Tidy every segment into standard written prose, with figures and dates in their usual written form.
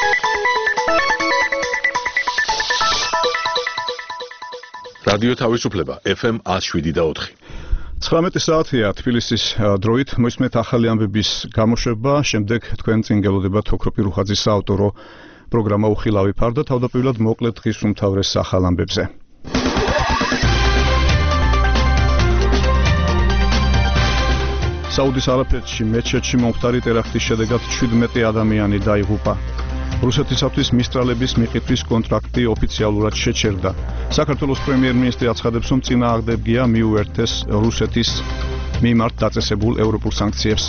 რადიო თავისუფლება FM 107.4. 19 საათია თბილისის დროით მოისმენთ ახალი ამბების გამოშვება, შემდეგ თქვენ წინ გელოდებათ ოქროპი რუხაძის საავტორო პროგრამა უხილავი ფარდა, თავდაპირველად მოკლედ დღის უმთავრეს ახალ ამბებზე. საუდის არაბეთში მეჩეთში მომხდარი ტერაქტის შედეგად 17 ადამიანი დაიღუპა. რუსეთისათვის მისტრალების მიყიდვის კონტრაქტი ოფიციალურად შეჩერდა. საქართველოს პრემიერ-მინისტრი აცხადებს, რომ წინააღმდეგია მიუერთეს რუსეთის მიმართ დაწესებულ ევროპულ სანქციებს.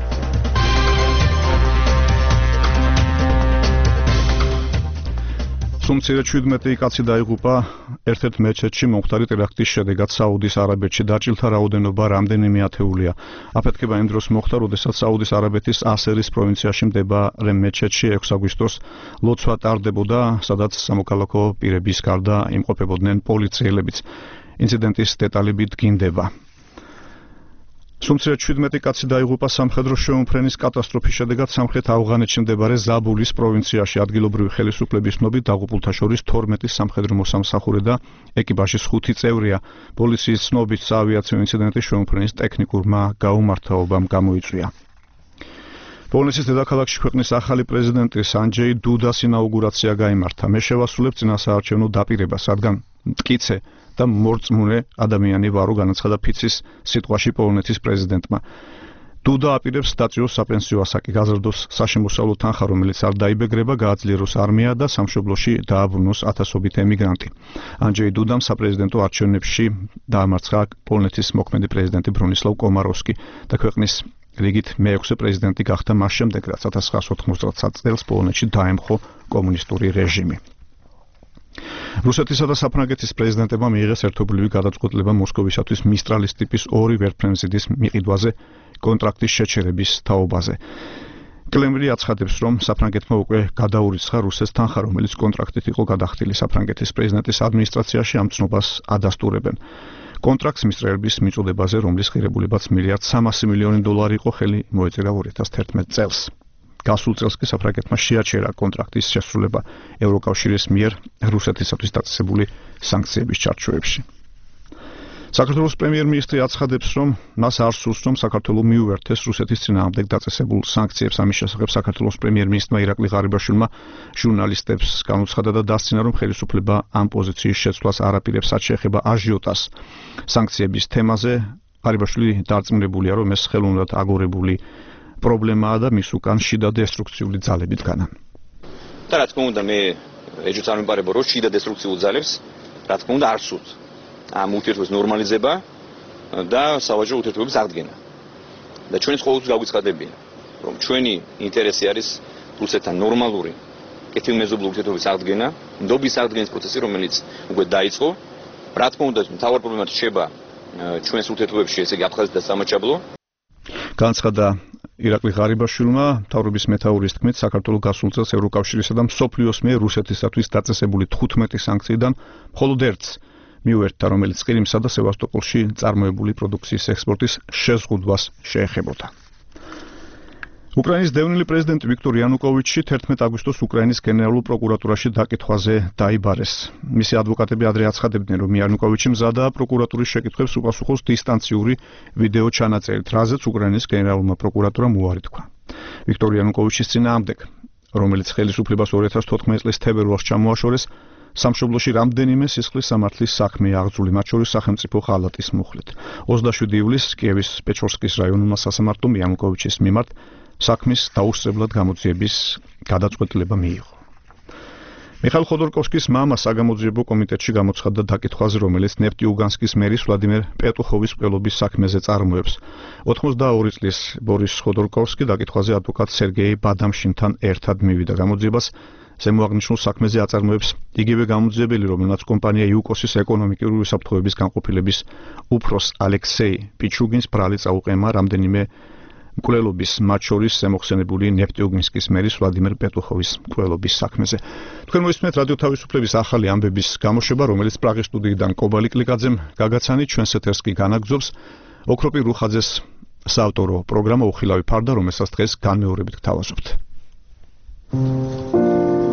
სუმცირე 17 კაცი დაიღუპა ერთ-ერთ მეჩეთში მომხდარი ტერაქტის შედეგად საუდის არაბეთში. დაჭილთა რაოდენობა რამდენიმე ათეულია. აფეთქება იმ დროს მოხდა, როდესაც საუდის არაბეთის ასერის პროვინციაში მდებარე მეჩეთში 6 აგვისტოს ლოცვა ტარდებოდა, სადაც სამოქალაქო პირების გარდა იმყოფებოდნენ პოლიციელებიც. ინციდენტის დეტალები დგინდება. სუმცირე 17 კაცი დაიღუპა სამხედრო შეუმფრენის კატასტროფის შედეგად სამხრეთ ავღანეთში მდებარე ზაბულის პროვინციაში. ადგილობრივი ხელისუფლების ცნობით დაღუპულთა შორის 12 სამხედრო მოსამსახურე და ეკიპაჟის 5 წევრია. პოლიციის ცნობით საავიაციო ინციდენტი შეუმფრენის ტექნიკურმა გაუმართავობამ გამოიწვია. პოლონეთის დედაქალაქში ქვეყნის ახალი პრეზიდენტის ანჯეი დუდას ინაუგურაცია გაიმართა. მე შევასრულებ წინასაარჩევნო დაპირებას, რადგან მტკიცე და მორწმუნე ადამიანი ვარო, განაცხადა ფიცის სიტყვაში პოლონეთის პრეზიდენტმა. დუდა აპირებს დაწიოს საპენსიო ასაკი, გაზრდოს საშემოსავლო თანხა, რომელიც არ დაიბეგრება, გააძლიეროს არმია და სამშობლოში დააბრუნოს ათასობით ემიგრანტი. ანჯეი დუდამ საპრეზიდენტო არჩევნებში დაამარცხა პოლონეთის მოქმედი პრეზიდენტი ბრონისლავ კომაროვსკი და ქვეყნის რიგით მეექვსე პრეზიდენტი გახდა მას შემდეგ, რაც 1990 წელს პოლონეთში დაემხო კომუნისტური რეჟიმი. რუსეთისა და საფრანგეთის პრეზიდენტებმა მიიღეს ერთობლივი გადაწყვეტილება მოსკოვისათვის მისტრალის ტიპის 2 ვერტმფრენზიდის მიყიდვაზე კონტრაქტის შეჩერების თაობაზე. კრემლი აცხადებს, რომ საფრანგეთმა უკვე გადაურიცხა რუსეთს თანხა, რომელიც კონტრაქტით იყო გადახდილი. საფრანგეთის პრეზიდენტის ადმინისტრაციაში ამ ცნობას ადასტურებენ. კონტრაქტს მისტრალების მიწოდებაზე, რომლის ღირებულებაც $1.3 მილიარდი იყო, ხელი მოეწერა 2011 წელს. გასულ წელს კი საფრანგეთმა შეაჩერა კონტრაქტის შესრულება ევროკავშირის მიერ რუსეთისათვის დაწესებული სანქციების ჩარჩოებში. საქართველოს პრემიერ-მინისტრი აცხადებს, რომ მას არ სურს, რომ საქართველო მიუერთეს რუსეთის წინააღმდეგ დაწესებულ სანქციებს. ამის შესახებ საქართველოს პრემიერ-მინისტრმა ირაკლი ღარიბაშვილმა ჟურნალისტებს განუცხადა და დასცინა, რომ ხელისუფლება ამ პოზიციის შეცვლას არ აპირებს, რაც შეეხება აჟიოტას სანქციების თემაზე. ღარიბაშვილი დარწმუნებულია, რომ ეს ხელოვნურად აგორებული პრობლემაა და მის უკან შიდა დესტრუქციული ძალები დგანან. და რა თქმა უნდა, მე ეჭვს არ მიმარება, რომ შიდა დესტრუქციულ ძალებს, რა თქმა უნდა, არ სურთ ამ ურთიერთობის ნორმალიზება და სავაჭრო ურთიერთობების აღდგენა. და ჩვენს ყოველთვის გაგვიცხადებია, რომ ჩვენი ინტერესი არის რუსეთთან ნორმალური კეთილმეზობლური ურთიერთობის აღდგენა, ნდობის აღდგენის პროცესი, რომელიც უკვე დაიწყო. რა თქმა უნდა, მთავარ პრობლემად რჩება ჩვენს ურთიერთობებში, ესე იგი აფხაზეთი და სამაჩაბლო. განცხადა ირაკლი ღარიბაშვილმა, მთავრობის მეთაურის თქმით, საქართველოს გასულ წელს ევროკავშირისა და მსოფლიოს მიერ რუსეთისათვის დაწესებული 15 სანქციიდან მხოლოდ ერთს მიუერთდა, რომელიც ყირიმსა და სევასტოპოლში წარმოებული პროდუქციის ექსპორტის შეზღუდვას შეეხებოდა. უკრაინის დევნილი პრეზიდენტი ვიქტორ იანუკოვიჩი 11 აგვისტოს უკრაინის გენერალურ პროკურატურაში დაკითხვაზე დაიბარეს. მისი ადვოკატები ადრე აცხადებდნენ, რომ იანუკოვიჩი მზადაა პროკურატურის შეკითხვებს უპასუხოს დისტანციური ვიდეო ჩანაწერით, რაზეც უკრაინის გენერალურმა პროკურატურამ უარი თქვა. ვიქტორ იანუკოვიჩის წინააღმდეგ, რომელიც ხელისუფლებას 2014 წლის თებერვალს ჩამოაშორეს, სამშობლოში რამდენიმე სისხლის სამართლის საქმეა აღძრული, მათ შორის სახელმწიფო ხალატის მუხლით. 27 ივლისს კიევის პეჩორსკის რაიონულმა სასამართლომ იანუკოვიჩის მიმართ საქმის დაუსწრებლად გამოძიების გადაწყვეტილება მიიღო. მიხაილ ხოდორკოვსკის მამა საგამოძიებო კომიტეტში გამოცხადდა დაკითხვაზე, რომელიც ნეფტიუგანსკის მერის ვლადიმერ პეტუხოვის მკვლელობის საქმეზე წარმოებს. 82 წლის ბორის ხოდორკოვსკი დაკითხვაზე ადვოკატ სერგეი ბადამშინთან ერთად მივიდა გამოძიებას. ზემოაღნიშნულ საქმეზე აწარმოებს იგივე გამოძიებელი, რომელმაც კომპანია იუკოსის ეკონომიკური უსაფრთხოების განყოფილების უფროს ალექსეი პიჩუგინს ბრალი წაუყემა რამდენიმე მკვლელობის, მათ შორის ზემოხსენებული ნეფტიუგინსკის მერის ვლადიმერ პეტუხოვის მკვლელობის საქმეზე. თქვენ მოისმენთ რადიო თავისუფლების ახალი ამბების გამოშვება, რომელიც პრაღის სტუდიიდან კობალი კლიკაძემ გაგაცანით, ჩვენს ეთერს კი განაგრძობს ოქროპი რუხაძეს საავტორო პროგრამა უხილავი ფარდა, რომელსაც დღეს განმეორებით გთავაზობთ.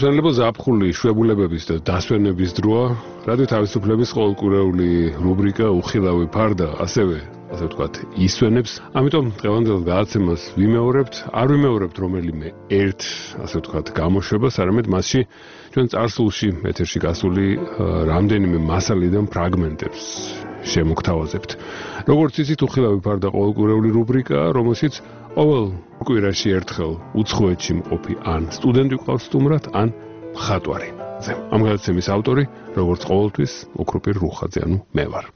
რასამშენებლო ზაფხული შვებულებების და დასვენების დროა, რადიო თავისუფლების ყოველკვირეული რუბრიკა უხილავი ფარდა, ასევე ვთქვათ, ისვენებს. ამიტომ დღევანდელ გადაცემას არ ვიმეორებთ რომელიმე ერთ, ასე ვთქვათ, გამოშვებას, არამედ მასში ჩვენ წარსულში ეთერში გასული რამდენიმე მასალიდან ფრაგმენტებს შემოგთავაზებთ. როგორც იცით, უხილავი ფარდა ყოველკვირეული რუბრიკაა, რომელშიც ყოველ კვირაში ერთხელ უცხოეთში მყოფი ან სტუდენტი ყავს სტუმრად, ან მხატვარი. ამ გადაცემის ავტორი, როგორც ყოველთვის, ოქროპირ რუხაძე, ანუ მე ვარ.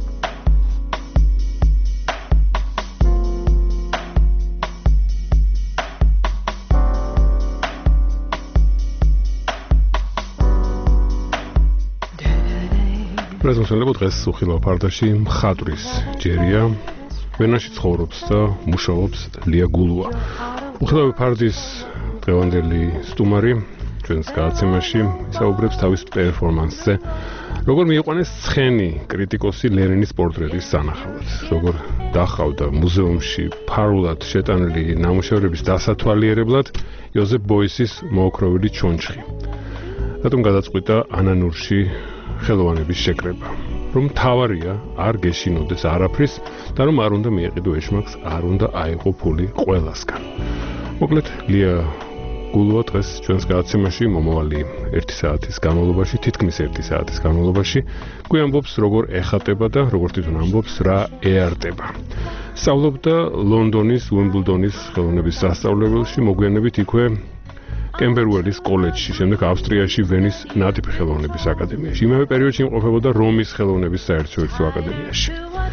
რასამშენებლო დღეს უხილავ ფარდაში მხატვრის ჯერია. ვენაში ცხოვრობს და მუშაობს ლია გულუა. უხილავი ფარდის დღევანდელი სტუმარი ჩვენს გადაცემაში ისაუბრებს თავის პერფორმანსზე, როგორ მიიყვანეს ცხენი კრიტიკოსი ლენინის პორტრეტის სანახავად, როგორ დახავდა მუზეუმში ფარულად შეტანილი ნამუშევრების დასათვალიერებლად იოზეფ ბოისის მოოქროვილი ჩონჩხი. რატომ გადაწყვიტა ანანურში ხელოვანების შეკრება, რომ თავარია არ გეშინოდეს არაფრის და რომ არ უნდა მიეყიდო ეშმაკს, არ უნდა აიღო ფული ყველასგან. მოკლედ, ლია გულუა დღეს ჩვენს გადაცემაში მომავალი 1 საათის განმავლობაში, თითქმის 1 საათის განმავლობაში, გვიამბობს როგორ ეხატება და როგორ თვითონ ამბობს რა ეარტება. სწავლობდა ლონდონის უიმბლდონის ხელოვნების სასწავლებელში, მოგვიანებით იქვე კემბერუელის კოლეჯში, შემდეგ ავსტრიაში ვენის ნატიფი ხელოვნების აკადემიაში. იმავე პერიოდში იმყოფებოდა რომის ხელოვნების საერთაშორისო აკადემიაში.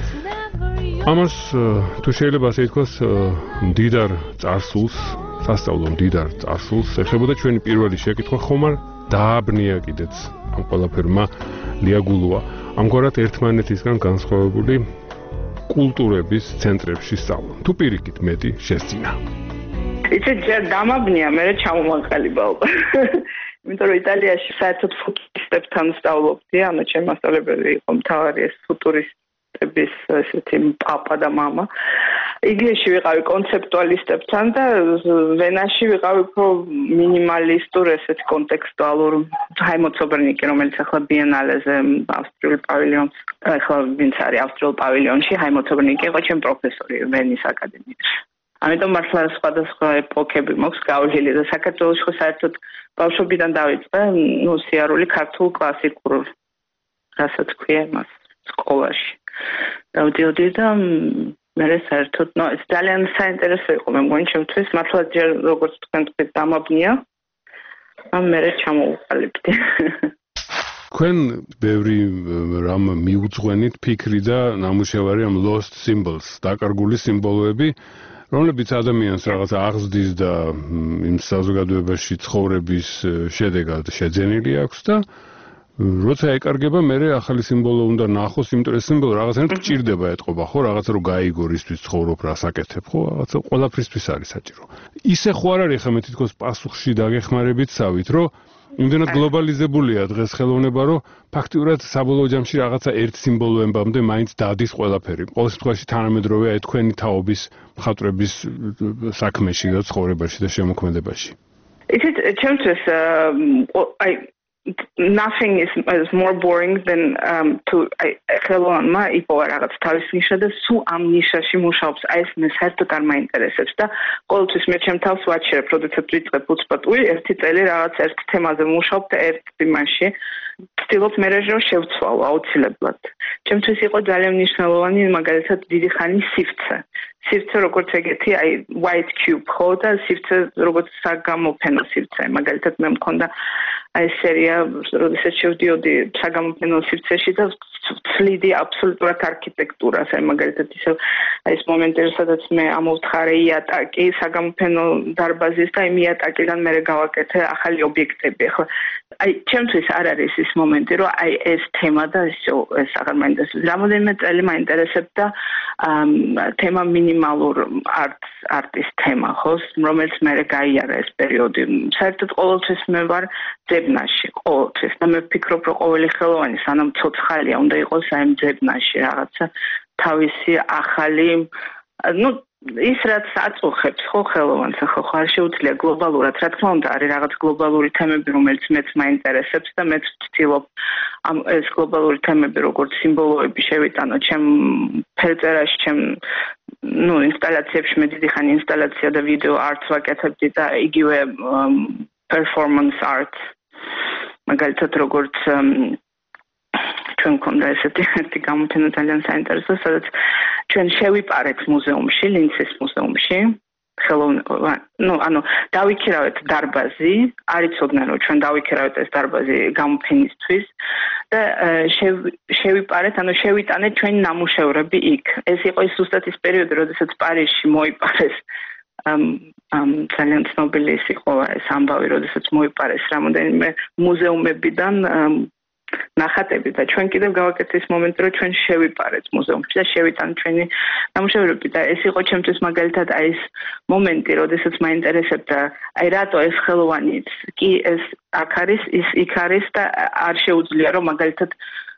ამას თუ შეიძლება ასე ითქვას, მდიდარ წარსულს, სასწავლო მდიდარ წარსულს ეხებოდა ჩვენი პირველი შეკითხვა, ხომ არ დააბნია კიდეც ამ ყველაფერმა ლია გულუა. ამგვარად ერთმანეთისგან განსხვავებული კულტურების ცენტრებში სწავლა. თუ პირიქით მეტი შესძინა. იცით, ჯერ დამაბნია, მერე ჩამომაყალიბავ. იმიტომ რომ იტალიაში საერთოდ ფუტურისტებთან სწავლობდი, ანუ ჩემი მასწავლებელი იყო მთავარი ეს ფუტურისტების ესეთი პაპა და მამა. იგლისში ვიყავი კონცეპტუალისტებთან და ვენაში ვიყავი უფრო მინიმალისტურ ესეთი კონტექსტუალურ ჰაიმოცობრნიკი, რომელიც ახლა ბიენალეზე ავსტრიულ პავილიონს, ახლა ვინც არის ავსტრიულ პავილიონში, ჰაიმოცობრნიკი იყო ჩემი პროფესორი ვენის აკადემიაში. ამიტომ მართლა სხვადასხვა ეპოქები მაქვს გავლილი და საქართველოში ხო საერთოდ ბავშვობიდან დავიწყე, სიარული ქართულ კლასიკურ, რასაც ქვია მას სკოლაში. დავდიოდი და მე საერთოდ, ეს ძალიან საინტერესო იყო მე მგონი ჩემთვის, მართლა ჯერ როგორც თქვენ თქვით დამაბნია, მე ჩამოვყალიბდი. თქვენ ბევრი რამ მიუძღვენით ფიქრი და ნამუშევარი ამ lost symbols, დაკარგული სიმბოლოები, რომლებიც ადამიანს რაღაც აღზრდის და იმ საზოგადოებაში ცხოვრების შედეგად შეძენილი აქვს და როცა ეკარგება, მერე ახალი სიმბოლო უნდა ნახოს, იმიტომ რომ სიმბოლო რაღაცნაირად გჭირდება ეთყობა, ხო, რაღაცა რომ გაიგო, რისთვის ცხოვრობ, რას აკეთებ, ხო, რაღაცა ყველაფრისთვის არის საჭირო. ისე ხო არ არის ხომ თითქოს პასუხში დაგეხმარებით სავით, რომ იმდენად გლობალიზებულია დღეს ხელოვნება, რომ ფაქტიურად საბოლოო ჯამში რაღაცა ერთ სიმბოლოებამდე მაინც დადის ყველაფერი. ყოველ შემთხვევაში თანამედროვეა თქვენი თაობის მხატვრების საქმეში და ცხოვრებაში და შემოქმედებაში. Იცით, ჩემთვის nothing is more boring than to ხელოვანმა იპოვა რაღაც თავის ნიშა და სულ ამ ნიშაში მუშაობს. აი ეს მე საერთოდ არ მაინტერესებს და ყოველთვის მე ჩემ თავს ვაჩერებ, როდესაც ვიწყებ უცბატული, ერთი წელი რაღაც ერთ თემაზე მუშაობ და ერთ იმაში ვცდილობ მე რომ შევცვალო აუცილებლად. ჩემთვის იყო ძალიან მნიშვნელოვანი მაგალითად დიდი ხანი სივრცე. სივრცე როგორც ეგეთი, აი white cube ხო და სივრცე როგორც საგამოფენო სივრცე. მაგალითად მე მქონდა აი სერია, როდესაც შევდიოდი საგამოფენო სივრცეში და ვცლიდი აბსოლუტურად არქიტექტურას. აი მაგალითად ისე აი ეს მომენტი, სადაც მე ამოვთხარე იატაკი საგამოფენო დარბაზის და იმ იატაკიდან მე გავაკეთე ახალი ობიექტები. ახლა აი ჩემთვის არ არის ის მომენტი, რომ აი ეს თემა და ეს აღარ მაინტერესებს. რამოდენიმე წელი მაინტერესებდა თემა მინიმალურ არტის თემა, ხო, რომელიც მე გაიარა ეს პერიოდი. საერთოდ ყოველთვის მე ვარ ძებნაში, ყოველთვის და მე ვფიქრობ, რომ ყოველი ხელოვანი სანამ ცოცხალია, უნდა იყოს აი ძებნაში რაღაცა თავისი ახალი ის რაც აწუხებს ხო ხელოვანს ახლა ხარ შეუძლია გლობალურად რა თქმა უნდა არის რაღაც გლობალური თემები რომელიც მეც მაინტერესებს და მეც ვცდილობ ამ ეს გლობალური თემები როგორც სიმბოლოები შევიტანო ჩემ ფერწერაში ჩემ ინსტალაციებში მე დიდი ხანი ინსტალაცია და ვიდეო არტს ვაკეთებდი და იგივე performance art მაგალითად როგორც ჩვენ გქონდა ესეთი გამოფენა ძალიან საინტერესო სადაც ჩვენ შევიპარეთ მუზეუმში ლინცის მუზეუმში დავიქირავეთ დარბაზი არ იცოდნენ რომ ჩვენ დავიქირავეთ ეს დარბაზი გამოფენისთვის და შევიპარეთ შევიტანეთ ჩვენი ნამუშევრები იქ ეს იყო ის ზუსტად ის პერიოდი როდესაც პარიზში მოიპარეს ძალიან ცნობილი ის იყო ეს ამბავი როდესაც მოიპარეს რამოდენიმე მუზეუმებიდან ნახატები და ჩვენ კიდევ გავაკეთეთ ის მომენტი რომ ჩვენ შევიპარეთ მუზეუმში და შევიტანეთ ჩვენი ნამუშევრები და ეს იყო ჩემთვის მაგალითად აი ეს მომენტი როდესაც მაინტერესებდა აი რატო ეს ხელოვანიც კი ეს აქ არის ის იქ არის და არ შეუძლია რომ მაგალითად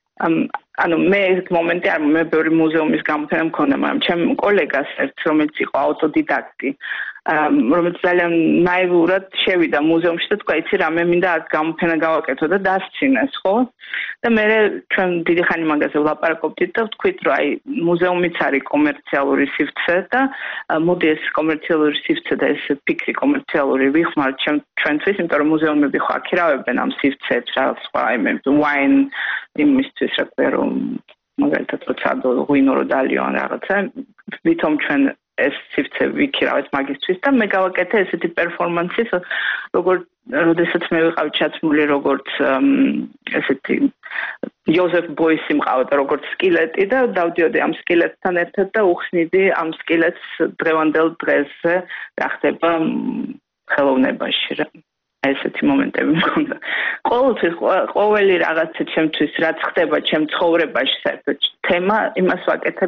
მე ეს მომენტი არ მე ბევრი მუზეუმის გამოფენა მქონდა მაგრამ ჩემ კოლეგას ერთ რომელიც იყო ავტოდიდაქტი რომელიც ძალიან ნაივურად შევიდა მუზეუმში და თქვა იცი რა მე მინდა აქ გამოფენა გავაკეთო და დასცინეს ხო და მე ჩვენ დიდი ხანი მაგაზე ვლაპარაკობდით და ვთქვით რომ აი მუზეუმიც არის კომერციალური სივრცე და მოდი ეს კომერციალური სივრცე და ეს ფიქრი კომერციალური ვიხმართ ჩვენთვის იმიტომ რომ მუზეუმები ხო აქირავებენ ამ სივრცეებს რა სხვა აი მე ვაინ იმისთვის რა ქვია რომ მაგალითად როცა ღვინო რო დალიონ რაღაცა ვითომ ჩვენ ეს სივრცე ვიქირავეთ მაგისთვის და მე გავაკეთე ესეთი პერფორმანსი როდესაც მე ვიყავ ჩაცმული როგორც ესეთი იოზეფ ბოისი მყავდა როგორც სკილეტი და დავდიოდი ამ სკილეტთან ერთად და უხსნიდი ამ სკილეტს დღევანდელ დღესზე რა ხდება ხელოვნებაში ესეთი მომენტები მქონდა. ყოველთვის ყოველი რაღაცა ჩემთვის რაც ხდება ჩემ ცხოვრებაში საერთოდ თემა იმას ვაკეთებ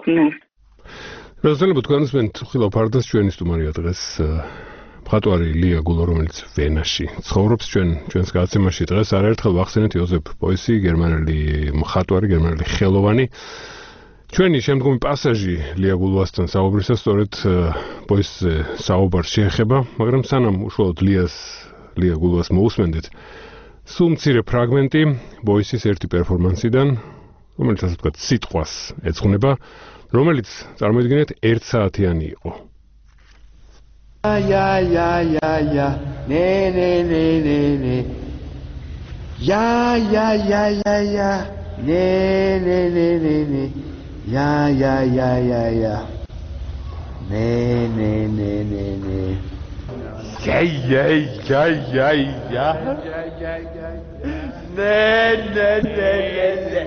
რაზელებთ განსვენთ ხილოფარდას ჩვენი სტუმარია დღეს მხატვარი ლია გულო რომელიც ვენაში ცხოვრობს ჩვენს გაცემაში დღეს არაერთხელ ვახსენეთ იოზეფ ბოისი გერმანელი მხატვარი გერმანელი ხელოვანი ჩვენი შემდგომი პასაჟი ლია გულოასთან საუბრისას სწორედ ბოისზე საუბარს შეეხება მაგრამ სანამ უშუალოდ ლია გულოას მოусმენდით სულ მცირე ფრაგმენტი ბოისის ერთი პერფორმანსიდან რომელიც ასე ვთქვათ სიტყვას ეძღვნება რომელიც წარმოიდგინეთ 1 საათიანი იყო. Ja ne. Ja ne. Ja. Ne. Ja. Ne.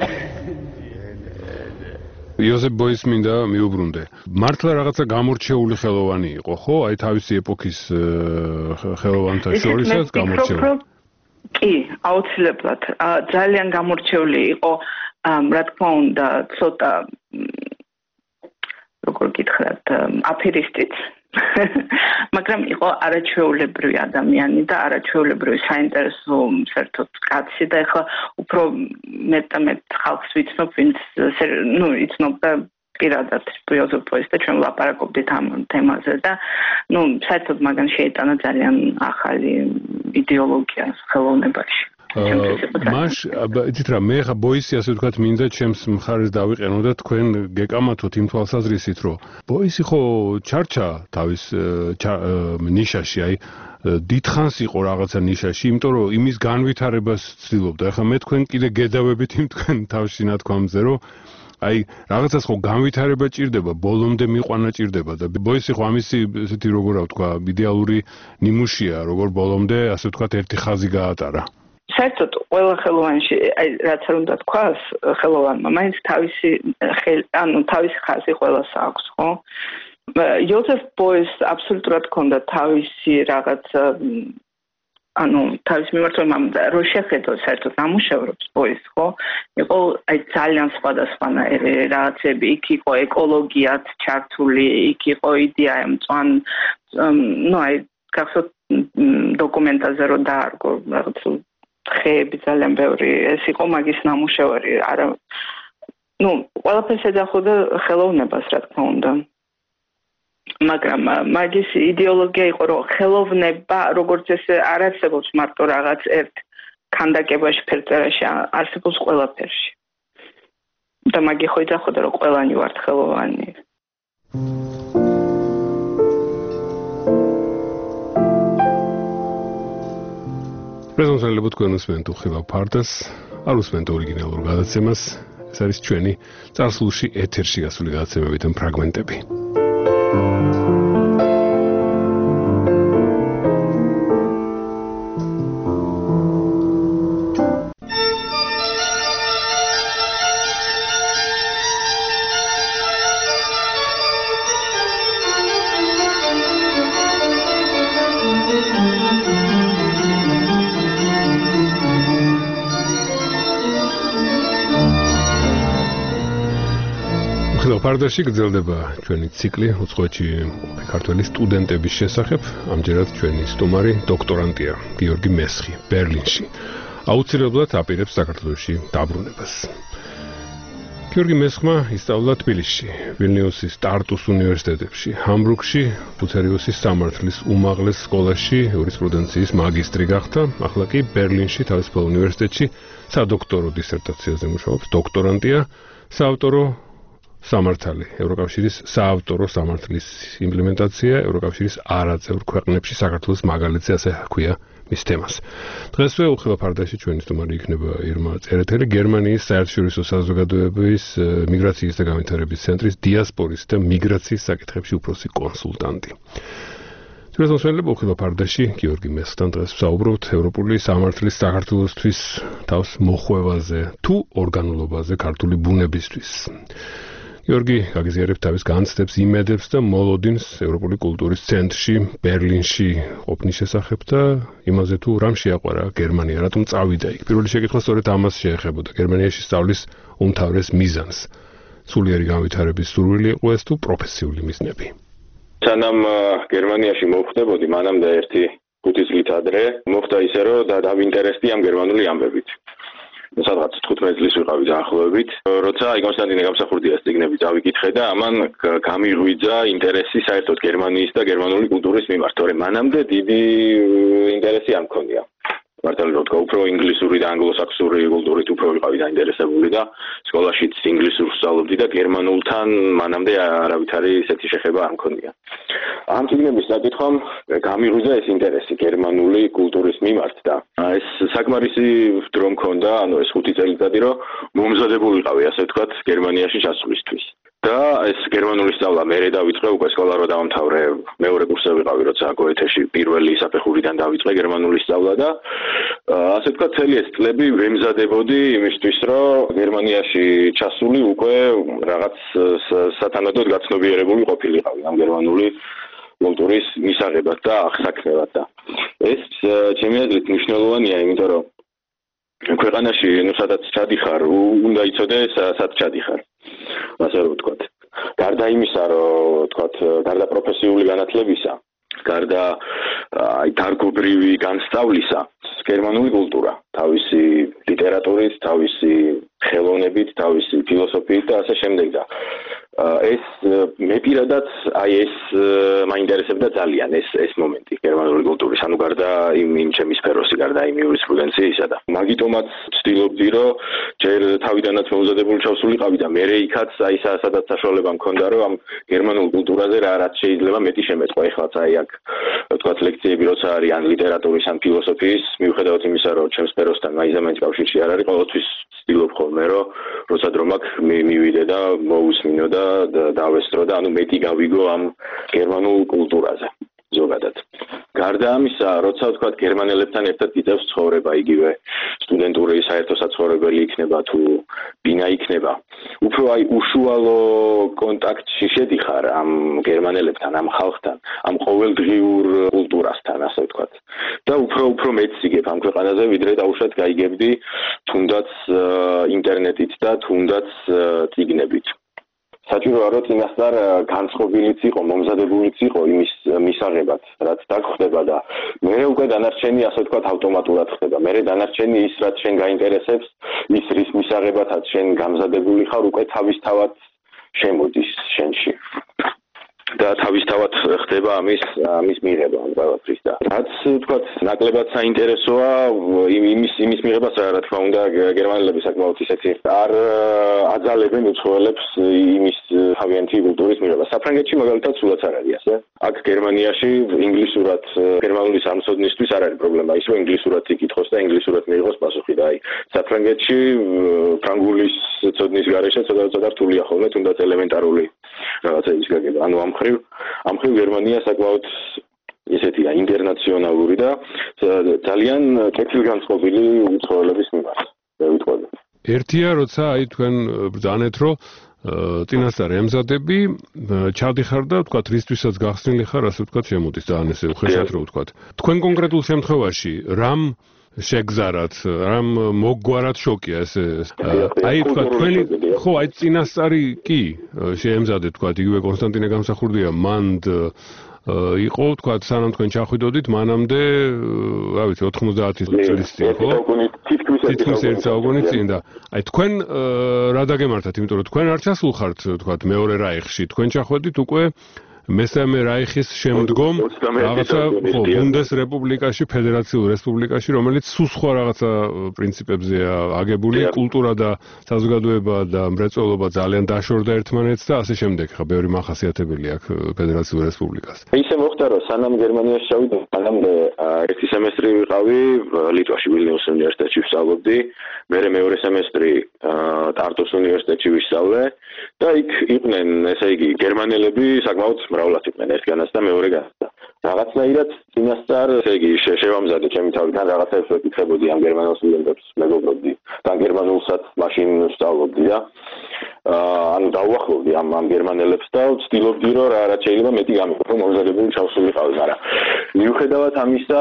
იოზეფ ბოისს მინდა მიუბრუნდე. მართლა რაღაცა გამორჩეული ხელოვანი იყო, ხო? აი თავისი ეპოქის ხელოვანთა შორისაც გამორჩეული. კი, აუცილებლად. ძალიან გამორჩეული იყო, რა თქმა უნდა, ცოტა როგორ გითხრათ, აფერისტიც. მაგრამ იყო არაჩვეულებრივი ადამიანი და არაჩვეულებრივი საინტერესო საერთოდ კაცი და ეხლა უფრო მეტ ხალხს ვიცნობ, ვინც იცნობდა პირადად იოზეფ ბოისს და ჩვენ ვლაპარაკობდით ამ თემაზე და საერთოდ მაგან შეიტანა ძალიან ახალი იდეოლოგია ხელოვნებაში. მაშ იცით რა მე ხა ბოისი ასე ვთქვათ მინდა ჩემს მხარეს დავიყენო და თქვენ გეკამათოთ იმ თვალსაზრისით რომ ბოისი ხო ჩარჩა თავის ნიშაში აი დიდხანს იყო რაღაცა ნიშაში იმიტომ რომ იმის განვითარებას ცდილობდა ეხლა მე თქვენ კიდე გედავებით იმ თქვენ თავში ნათქვამზე რომ აი რაღაცას ხო განვითარება ჭირდება ბოლომდე მიყვანა ჭირდება და ბოისი ხო ამისი ესეთი როგორ ვთქვა იდეალური ნიმუშია როგორ ბოლომდე ასე ვთქვათ ერთი ხაზი გაატარა საერთოდ ყველა ხელოვანში აი რაც არ უნდა თქვას ხელოვანმა მაინც თავისი ხაზი ყველას აქვს ხო იოზეფ ბოისს აბსოლუტურად ჰქონდა თავისი რაღაც თავის მიმართულებით რო შეხედო საერთოდ ნამუშევრებს ბოისს ხო იყო აი ძალიან სხვადასხვანაირი რაღაცები იქ იყო ეკოლოგიაც ჩართული იქ იყო იდეა მწვან აი გახსოვთ დოკუმენტაზე რო დაარგო რაღაც ხეები ძალიან ბევრი ეს იყო მაგის ნამუშევარი არა ყველაფერს ეძახოდა ხელოვნებას რა თქმა უნდა მაგრამ მაგის იდეოლოგია იყო, რომ ხელოვნება როგორც ესე არ არსებობს მარტო რაღაც ერთ ქანდაკებაში, ფერწერაში, არსებობს ყველაფერში. და მაგი ხო იძახოდა, რომ ყველანი ვართ ხელოვანი. პრეზენტალებო თქვენ უსმენთ უხილავ ფარდას, არ უსმენთ ორიგინალურ გადაცემას. ეს არის ჩვენი წარსულში ეთერში გასული გადაცემებიდან ფრაგმენტები. ფარდაში გრძელდება ჩვენი ციკლი უცხოეთში მყოფი ქართველი სტუდენტების შესახებ. ამჯერად ჩვენი სტუმარი დოქტორანტია გიორგი მესხი ბერლინში. აუცილებლად აპირებს საქართველოში დაბრუნებას. გიორგი მესხმა ისწავლა თბილისში, ვილნიუსის ტარტუს უნივერსიტეტებში, ჰამბურგში, ბუცერიუსის სამართლის უმაღლეს სკოლაში იურისპრუდენციის მაგისტრი გახდა. ახლა კი ბერლინში თავისუფალ უნივერსიტეტში სადოქტორო დისერტაციაზე მუშაობს, დოქტორანტია, საავტორო სამართალი, ევროკავშირის საავტორო სამართლის იმპლემენტაცია, ევროკავშირის არაწევრ ქვეყნებში საქართველოს მაგალითზე, ასე ჰქვია მის თემას. დღესვე უხილავ ფარდაში ჩვენი სტუმარი იქნება ირმა წერეთელი, გერმანიის საერთაშორისო საზოგადოების მიგრაციის და განვითარების ცენტრის დიასპორის და მიგრაციის საკითხებში უფროსი კონსულტანტი. ჩვენს მოსმენელებო უხილავ ფარდაში გიორგი მესხთან დღეს ვსაუბრობთ ევროპული სამართლის საქართველოსთვის თავს მოხვევაზე თუ ორგანულობაზე ქართული ბუნებისთვის. გიორგი გაგიზიარებს თავის განცდებს, იმედებს და მოლოდინს ევროპული კულტურის ცენტრში, ბერლინში ყოფნის შესახებ და იმაზე თუ რამ შეაყვარა გერმანია, რატომ წავიდა იქ. პირველი შეკითხვა სწორედ ამას შეეხებოდა გერმანიაში სწავლის უმთავრეს მიზანს. სულიერი განვითარების სურვილი იყო ეს თუ პროფესიული მიზნები. სანამ გერმანიაში მოვხდებოდი, მანამდე 1-5 წლით ადრე მოხდა ისე, რომ დავინტერესდი ამ გერმანული ამბებით. სადღაც 15 წლის ვიყავი დაახლოებით, როცა კონსტანტინე გამსახურდიას წიგნები დავიკითხე და ამან გამიღვიძა ინტერესი საერთოდ გერმანიის და გერმანული კულტურის მიმართ, თორემ მანამდე დიდი ინტერესი არ მქონია. მართალი რომ თქვა, უფრო ინგლისური და ანგლოსაქსონური კულტურით უფრო ვიყავი დაინტერესებული და სკოლაშიც ინგლისურს ვსწავლობდი და გერმანულთან მანამდე არავითარი ისეთი შეხება არ მქონია. ამ წიგნების საკითხამ გამიღვიძა ეს ინტერესი გერმანული კულტურის მიმართ და ეს საკმარისი დრო მქონდა, ანუ ეს 5 წელიწადი რომ მომზადებულიყავი, ასე ვთქვათ, გერმანიაში ჩასვლისთვის. და ეს გერმანული სწავლა მერე დავიწყე, უკვე სკოლა რო დავამთავრე, მეორე კურსზე ვიყავი, როცა გოეთეში პირველი საფეხურიდან დავიწყე გერმანული სწავლა და ასე ვთქვათ, წელი ეს წლები ვემზადებოდი იმისთვის, რომ გერმანიაში ჩასული უკვე რაღაც სათანადოდ გაცნობიერებული ყოფილიყავი ამ გერმანული კულტურის მისაღებად და აღსაქმებად და ეს ჩემი აზრით მნიშვნელოვანია, იმიტომ რომ ქვეყანაში სადაც ჩადიხარ, უნდა იცოდე სად ჩადიხარ. ასე რომ ვთქვათ. გარდა იმისა, რომ ვთქვათ, გარდა პროფესიული განათლებისა, გარდა დარგობრივი განსწავლისა, გერმანული კულტურა, თავისი ლიტერატურით, თავისი ხელოვნებით, თავისი ფილოსოფიით და ასე შემდეგ და ეს მე პირადად ეს მაინტერესებდა ძალიან ეს მომენტი გერმანული კულტურის, ანუ გარდა იმ ჩემი სფეროსი, გარდა იმ იურისპრუდენციისა და მაგიტომაც ვცდილობდი, რომ ჯერ თავიდანაც მომზადებული ჩავსულიყავი და მერე იქაც სადაც საშუალება მქონდა, რომ ამ გერმანულ კულტურაზე რაც შეიძლება მეტი შემეწყო. ეხლაც აქ ვთქვათ ლექციები როცა არის ან ლიტერატურის ან ფილოსოფიის, მიუხედავად იმისა, რომ ჩემს სფეროსთან მაინც კავშირში არ არის, ყოველთვის ვცდილობ ხოლმე, რომ როცა დრო მაქვს მივიდე და მოусმინო და დავესწრო და ანუ მეტი გავიგო ამ გერმანულ კულტურაზე ზოგადად. გარდა ამისა, როცა ვთქვათ გერმანელებთან ერთად გიწევს ცხოვრება, იგივე სტუდენტური საერთო საცხოვრებელი იქნება თუ ბინა იქნება, უფრო უშუალო კონტაქტში შედიხარ ამ გერმანელებთან, ამ ხალხთან, ამ ყოველდღიურ კულტურასთან, ასე ვთქვათ. და უფრო მეციგებ ამ ქვეყანაზე, ვიდრე დაუშვათ გაიგებდი თუნდაც ინტერნეტით და თუნდაც წიგნებით. საჭიროა რომ წინასწარ განწყობილიც იყო, მომზადებულიც იყო იმის მისაღებად, რაც დაგხვდება და მე უკვე დანარჩენი, ასე ვთქვათ, ავტომატურად ხდება. მე დანარჩენი ის, რაც შენ გაინტერესებს, ის რის მისაღებადაც შენ გამზადებული ხარ, უკვე თავისთავად შემოდის შენში. და თავისთავად ხდება ამის მიღება ამ ყველაფრის და რაც ვთქვათ ნაკლებად საინტერესოა იმის მიღებას რა თქმა უნდა გერმანელები საკმაოდ ისეთი არ აძალებენ უცხოელებს იმის თავიანთი კულტურის მიღებას. საფრანგეთში მაგალითად სულაც არ არის ასე. აქ გერმანიაში ინგლისურად გერმანული სამწოდნისთვის არ არის პრობლემა ის რომ ინგლისურად იკითხოს და ინგლისურად მიიღოს პასუხი და აი საფრანგეთში ფრანგულის ცოდნის გარეშე ცოტა რთულია ხოლმე თუნდაც ელემენტარული რაღაცების გაგება. ანუ ამ მხრივ გერმანია საკმაოდ ისეთია ინტერნაციონალური და ძალიან კეთილგანწყობილი უცხოელების მიმართ. ვიტყოდი. ერთია როცა აი თქვენ ბრძანეთ რომ წინასწარ ემზადები ჩადიხარ და თქვა რისთვისაც გახსნილი ხარ ასე თქვა შემოდის ძალიან ესე უხეშად რო თქვა. თქვენ კონკრეტულ შემთხვევაში რამ შეგზარათ, რამ მოგვარად შოკია ესე. აი თქვა თქვენი ხო აი წინასწარი კი შეემზადეთ თქვა იგივე კონსტანტინე გამსახურდია მანდ იყო თქვა სანამ თქვენ ჩახვიდოდით მანამდე რა ვიცი 90 წლის წინ ხო? თითქმის ერთ საუკუნის წინ და აი თქვენ რა დაგემართათ იმიტომ რომ თქვენ არ ჩასულხართ თქვა მეორე რაიხში თქვენ ჩახვედით უკვე მესამე რაიხის შემდგომ რაღაცა ხო ბუნდესრეპუბლიკაში ფედერაციულ რესპუბლიკაში რომელიც სულ სხვა რაღაცა პრინციპებზეა აგებული კულტურა და საზოგადოება და მრეწველობა ძალიან დაშორდა ერთმანეთს და ასე შემდეგ ხა ბევრი მახასიათებელი აქვს ფედერაციულ რესპუბლიკას ისე მოხდა რომ სანამ გერმანიაში ჩავიდა სანამ ერთი სემესტრი ვიყავი ლიტვაში ვილნიუს უნივერსიტეტში ვსწავლობდი მერე მეორე სემესტრი ტარტუს უნივერსიტეტში ვისწავლე და იქ იყვნენ ესე იგი გერმანელები საკმაოდ მრავლად იყვნენ ერთგანაც და მეორეგანაც და რაღაცნაირად წინასწარ ესე იგი შევამზადე ჩემი თავიდან რაღაცებს ვეკითხებოდი ამ გერმანელ სტუდენტებს მეგობრობდი და გერმანულსაც მაშინ ვსწავლობდი და ანუ დავუახლოვდი ამ გერმანელებს და ვცდილობდი რომ რა შეიძლება მეტი გამიყო რომ მომზადებული ჩავსულიყავი მაგრამ მიუხედავად ამისა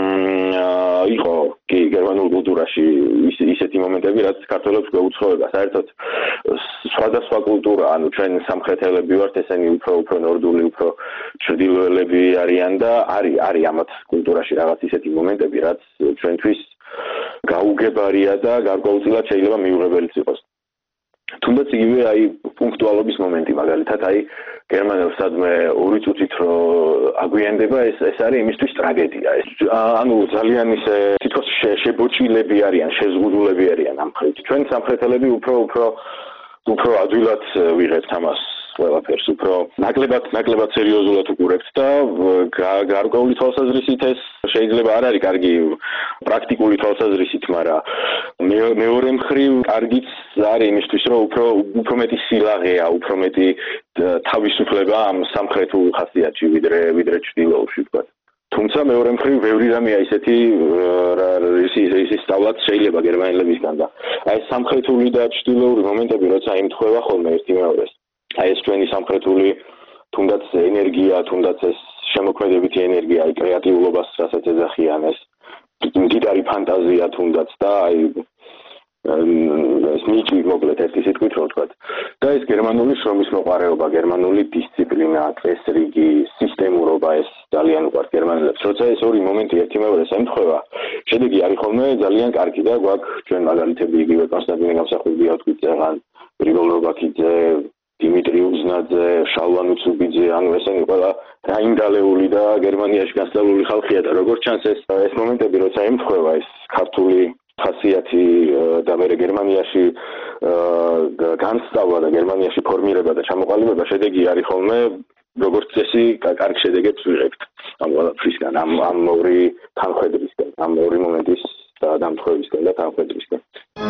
იყო კი გერმანულ კულტურაში ისეთი მომენტები რაც ქართველებს გვეუცხოება საერთოდ სხვადასხვა კულტურა ანუ ჩვენ სამხრეთელები ვართ ესენი უფრო ნორდული უფრო ჩრდილოელები არიან და არის ამათ კულტურაში რაღაც ისეთი მომენტები რაც ჩვენთვის გაუგებარია და გარკვეულწილად შეიძლება მიუღებელიც იყოს თუნდაც იგივე აი პუნქტუალობის მომენტი მაგალითად აი გერმანელს სადმე 2 წუთით რო აგვიანდება ეს არის იმისთვის ტრაგედია ეს ანუ ძალიან ისე თითქოს შებოჭილები არიან შეზღუდულები არიან ამ ხრივ ჩვენ სამხრეთელები უფრო ადვილად ვიღებთ ამას ყველაფერს უფრო ნაკლებად სერიოზულად უყურებთ და გარკვეული თვალსაზრისით ეს შეიძლება არ არის კარგი პრაქტიკული თვალსაზრისით, მაგრამ მეორე მხრივ კარგიც არის იმისთვის, რომ უფრო მეტი სილაღეა, უფრო მეტი თავისუფლება ამ სამხრეთულ ხასიათში ვიდრე ჩრდილოეთში ვთქვა. თუმცა მეორე მხრივ ბევრი რამეა ისეთი ისის სწავლაც შეიძლება გერმანელებისგან და აი სამხრეთული და ჩრდილოური მომენტები როცა იმთხვევა ხოლმე ერთი მეორეს აი ეს ჩვენი სამხრეთული თუნდაც ენერგია, თუნდაც ეს შემოქმედებითი ენერგია, აი კრეატიულობას, რასაც ეძახიან ეს მდიდარი ფანტაზია თუნდაც და აი ეს ნიჭი მოკლედ ერთი სიტყვით რო ვთქვათ. და ეს გერმანული შრომის მოყარეობა, გერმანული დისციპლინა, წესრიგი, სისტემურობა ეს ძალიან უყვართ გერმანელებს. როცა ეს ორი მომენტი ერთი მეორეს ემთხვევა, შედეგი არის ხოლმე ძალიან კარგი და გვაქვს ჩვენ მაგალითები იგივე კონსტანტინე გამსახურდია ვთქვით ზეღან, გრიგოლ რობაქიძე, დიმიტრი უზნაძე, შალვან უცუბიძე, ანუ ესენი ყველა რაინდალეული და გერმანიაში გასწავლული ხალხია და როგორც ჩანს ეს მომენტები როცა ემთხვევა ეს ქართული ხასიათი და მე გერმანიაში განსწავლა და გერმანიაში ფორმირება და ჩამოყალიბება შედეგი არის ხოლმე როგორც წესი კარგ შედეგებს ვიღებთ ამ ყველაფრისგან ამ ორი თანხმედრისგან ამ ორი მომენტის დამთხოვისგან და თანხმედრისგან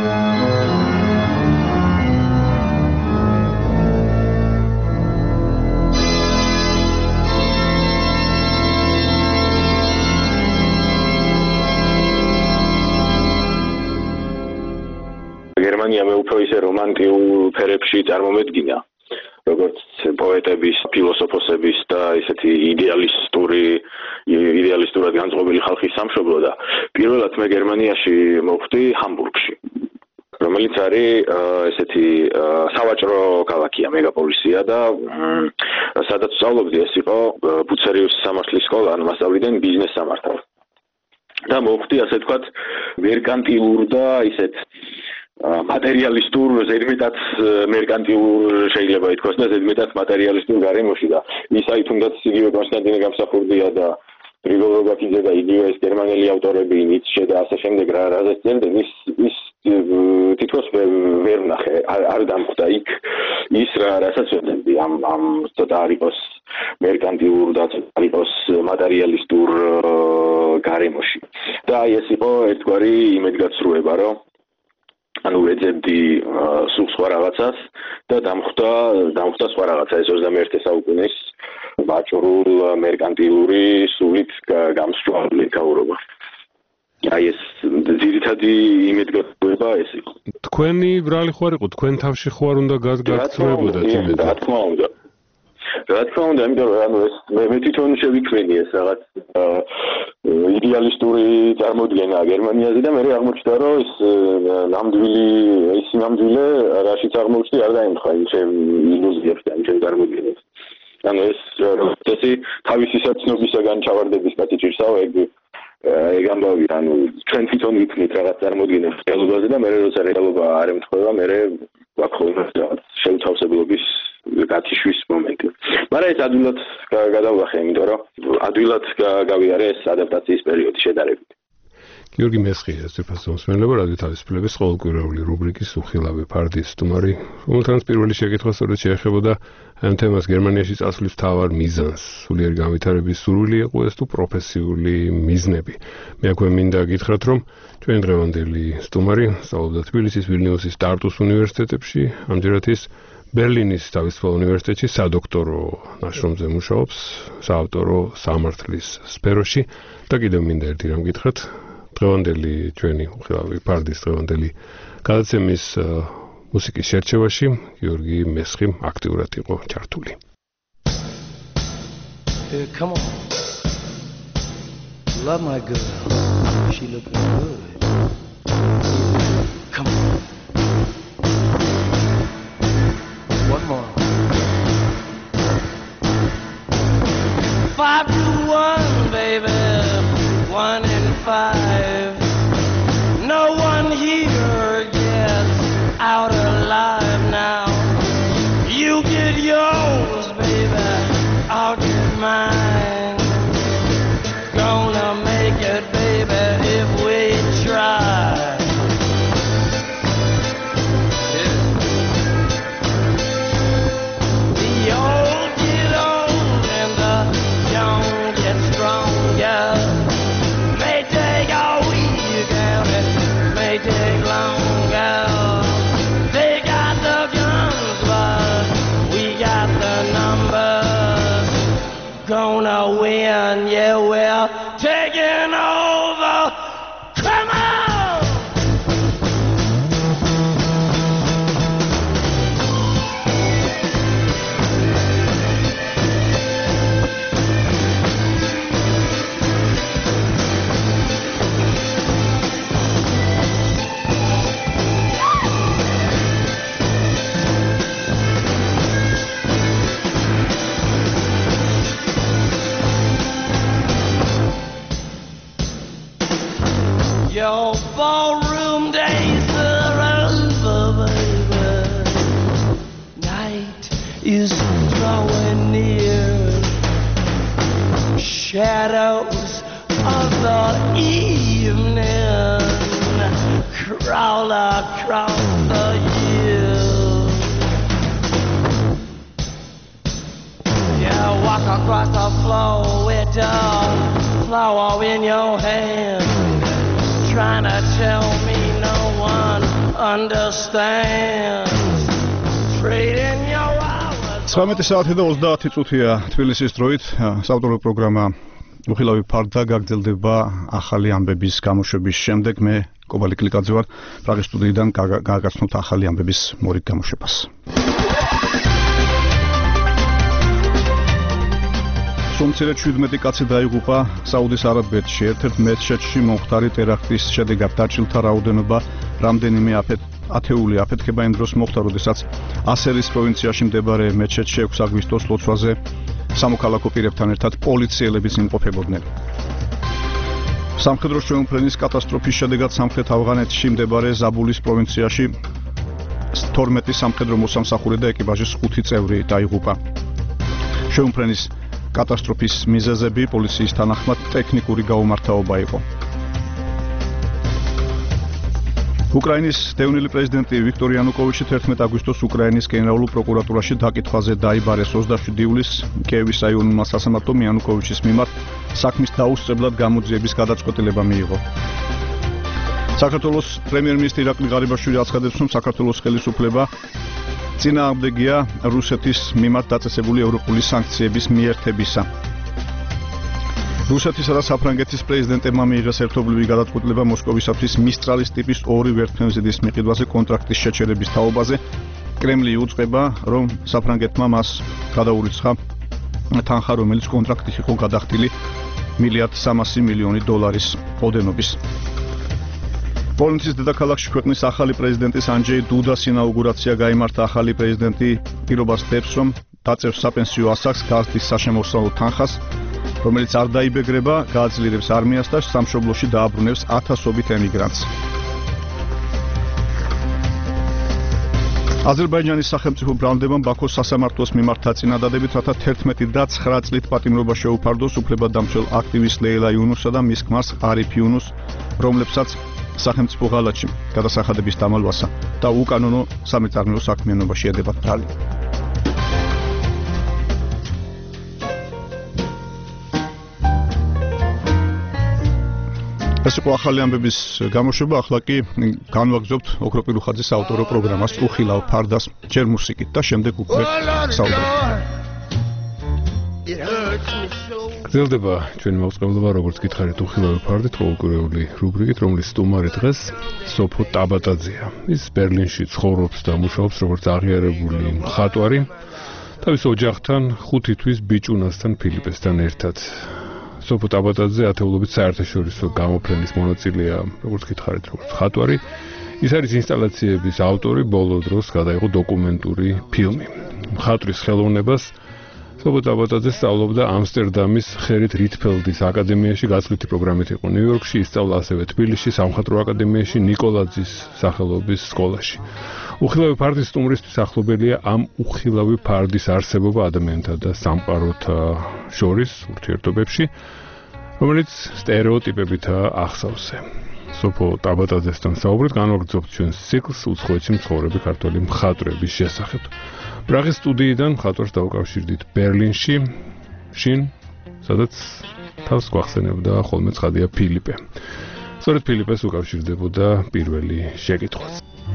გერმანია მე უფრო ისე რომანტიულ ფერებში წარმომედგინა როგორც პოეტების, ფილოსოფოსების და ისეთი იდეალისტურად განწყობილი ხალხის სამშობლო და პირველად მე გერმანიაში მოვხვდი ჰამბურგში რომელიც არის ესეთი სავაჭრო ქალაქია, მეგაპოლისია და სადაც ვსწავლობდი ეს იყო ბუცერიუსის სამართლის სკოლა, ანუ მასწავლიდან ბიზნეს სამართალს და მოვხვდი ასე ვთქვათ მერკანტილურ და ისეთ მატერიალისტურ, ზედმეტად მერკანტიულ შეიძლება ითქვას და ზედმეტად მატერიალისტურ გარემოში და ის აი თუნდაც იგივე კონსტანტინე გამსახურდია და გრიგოლ რობაქიძე და იგივე ეს გერმანელი ავტორები ნიცშე და ასე შემდეგ რაზეც წერდნენ ის თითქოს ვერ ვნახე არ დამხვდა იქ ის რასაც ვეძებდი ამ ცოტა არ იყოს მერკანტიულ და არ იყოს მატერიალისტურ გარემოში და აი ეს იყო ერთგვარი იმედგაცრუება რომ ანუ ვეძებდი სულ სხვა რაღაცას და დამხვდა სხვა რაღაცა ეს 21 საუკუნის ვაჭრულ მერკანტილური სულით გამსჭვალული გაურობა. აი ეს ძირითადი იმედგაცრუება ეს იყო. თქვენი ბრალი ხوار იყო, თქვენ თავში ხوار უნდა გაგაცრუებოდათ იმედი. რა თქმა უნდა. რა თქმა უნდა, იმიტომ რომ ანუ ეს მე თვითონ შევიქმნი ეს რაღაც იდეალისტური წარმოდგენა გერმანიაზე და მე აღმოჩნდა რომ ეს ნამდვილი რაშიც აღმოჩნდი არ დაემთხვა იმ ჩემ ილუზიებს და იმ ჩემ წარმოდგენებს. ანუ ეს პროცესი თავისი საცნობისაგან ჩავარდების კაცი ჭირსაო ეგ ამბავი ანუ ჩვენ თვითონ ვიქნით რაღაც წარმოდგენებს რეალობაზე და მე როცა რეალობა არ ემთხვევა მე ვაქოლმე რაღაც შეუთავსებლობის გათიშვის მომენტი. მაგრამ ეს ადვილად გადავახე, იმიტომ რომ ადვილად გავიარე ეს ადაპტაციის პერიოდი შედარებით. გიორგი მესხია ძირფასო მსმენელობა რადიო თავისუფლების ყოველკვირეული რუბრიკის უხილავი ფარდის სტუმარი, რომელთანაც პირველი შეკითხვა სწორედ შეეხებოდა ამ თემას გერმანიაში წასვლის მთავარ მიზანს, სულიერი განვითარების სურვილი იყო ეს თუ პროფესიული მიზნები. მე აქვე მინდა გითხრათ, რომ ჩვენი დღევანდელი სტუმარი სწავლობდა თბილისის, ვილნიუსის, ტარტუს უნივერსიტეტებში, ამჯერად ის ბერლინის თავისუფალ უნივერსიტეტში სადოქტორო ნაშრომზე მუშაობს, საავტორო სამართლის სფეროში და კიდევ მინდა ერთი რამ გითხრათ. დღევანდელი ჩვენი უხილავი ფარდის დღევანდელი გადაცემის მუსიკის შერჩევაში გიორგი მესხი აქტიურად იყო ჩართული. Hey, come on. Love my girl. She looking good. Come on. One more. 5 to 1, baby. 1 and 5. No one here gets out alive now. You get yours, baby. I'll get mine. Gonna make it, baby, if we try. Yeah. The old get old and the young get stronger. May take a week and it may take longer. They got the guns, but we got the numbers. Gonna win, yeah, we're taking over. Come on! Your ballroom days are over, baby. Night is drawing near. Shadows of the evening crawl across the hills. Yeah, walk across the floor with a flower in your hand. Trying to tell me no one understands. Trading your hours. 19 საათი და 30 წუთია თბილისის დროით. საავტორო პროგრამა უხილავი ფარდა გაგრძელდება ახალი ამბების გამოშვების შემდეგ. მე კობალი კლიკაძე ვარ. პრაღის სტუდიიდან გააგრძნოთ ახალი ამბების მორიგ გამოშვებას. სომცერე 17 კაცი დაიღუპა საუდის არაბეთში. ერთ-ერთ მეჩეთში მომხდარი ტერაქტის შედეგად დაჭილთა რაოდენობა რამდენიმე ათეული აფეთქება იმ დროს მოხდა, როდესაც ასერის პროვინციაში მდებარე მეჩეთში 6 აგვისტოს ლოცვაზე სამოქალაქო პირებთან ერთად პოლიციელებიც იმყოფებოდნენ. სამხედრო შეუმფრენის კატასტროფის შედეგად სამხრეთ ავღანეთში მდებარე ზაბულის პროვინციაში 12 სამხედრო მოსამსახურე და ეკიპაჟის 5 წევრი დაიღუპა. შეუმფრენის კატასტროფის მიზეზები პოლიციის თანახმად ტექნიკური გაუმართავობა იყო. უკრაინის დევნილი პრეზიდენტი ვიქტორ იანუკოვიჩი 11 აგვისტოს უკრაინის გენერალურ პროკურატურაში დაკითხვაზე დაიბარეს 27 ივლისს კიევის რაიონულმა სასამართლომ იანუკოვიჩის მიმართ საქმის დაუსწრებლად გამოძიების გადაწყვეტილება მიიღო. საქართველოს პრემიერ-მინისტრი ირაკლი ღარიბაშვილი აცხადებს, რომ საქართველოს ხელისუფლება წინააღმდეგია რუსეთის მიმართ დაწესებული ევროპული სანქციების მიერთებისა. რუსეთისა და საფრანგეთის პრეზიდენტებმა მიიღეს ერთობლივი გადაწყვეტილება მოსკოვისათვის მისტრალის ტიპის 2 ვერტმფრენზიდის მიყიდვაზე კონტრაქტის შეჩერების თაობაზე. კრემლი იუწყება, რომ საფრანგეთმა მას გადაურიცხა თანხა, რომელიც კონტრაქტით იყო გადახდილი $1.3 მილიარდი ოდენობის. პოლონეთის დედაქალაქში ქვეყნის ახალი პრეზიდენტის ანჯეი დუდას ინაუგურაცია გაიმართა. ახალი პრეზიდენტი პირობას დებს, რომ დაწევს საპენსიო ასაკს, გაზრდის საშემოსავლო თანხას, რომელიც არ დაიბეგრება, გააძლიერებს არმიას და სამშობლოში დააბრუნებს ათასობით ემიგრანტს. აზერბაიჯანის სახელმწიფო ბრალდებამ ბაქოს სასამართლოს მიმართა წინადადებით, რათა 11 და 9 წლით პატიმრობა შეუფარდოს უფლებადამცველ აქტივისტ ლეილა იუნუსსა და მის ქმარს არიფ იუნუს, რომლებსაც სახელმწიფო ღალატში გადასახადების დამალვასა და უკანონო სამეწარმეო საქმიანობაში ედებათ ბრალი. ეს იყო ახალი ამბების გამოშვება. ახლა კი განვაგრძობთ ოქროპირუხაძის ავტორო პროგრამას უხილავ ფარდას ჯერ მუსიკით და შემდეგ უკვე საუბრობთ. გრძელდება ჩვენი მოწყობილობა, როგორც გითხარით, უხილავი ფარდით, ყოველკვირეული რუბრიკით, რომლის სტუმარი დღეს სოფო ტაბატაძეა. ის ბერლინში ცხოვრობს და მუშაობს როგორც აღიარებული მხატვარი. თავის ოჯახთან 5 თვის ბიჭუნასთან ფილიპესთან ერთად. სოფო ტაბატაძე ათეულობით საერთაშორისო გამოფრენის მონაწილეა, როგორც გითხარით, როგორც მხატვარი. ის არის ინსტალაციების ავტორი, ბოლო დროს გადაიღო დოკუმენტური ფილმი. მხატვრის ხელოვნებას სოფო ტაბატაძე სწავლობდა ამსტერდამის ხერით რითფელდის აკადემიაში, გაცვლითი პროგრამით იყო ნიუ-იორკში, ისწავლა ასევე თბილისში, სამხატვრო აკადემიაში, ნიკოლაძის სახელობის სკოლაში. უხილავი ფარდის სტუმრისთვის ახლობელია ამ უხილავი ფარდის არსებობა ადამიანთა და სამყაროთა შორის ურთიერთობებში, რომელიც სტერეოტიპებითაა ახსავსე. სოფო ტაბატაძესთან საუბრით განვაგრძობთ ჩვენს ციკლს უცხოეთში მცხოვრები ქართველი მხატვრების შესახებ. პრაღის სტუდიიდან მხატვარს დავუკავშირდით ბერლინში, შინ, სადაც თავს გვახსენებდა ხოლმე ცხადია ფილიპე. სწორედ ფილიპეს უკავშირდებოდა პირველი შეკითხვაც.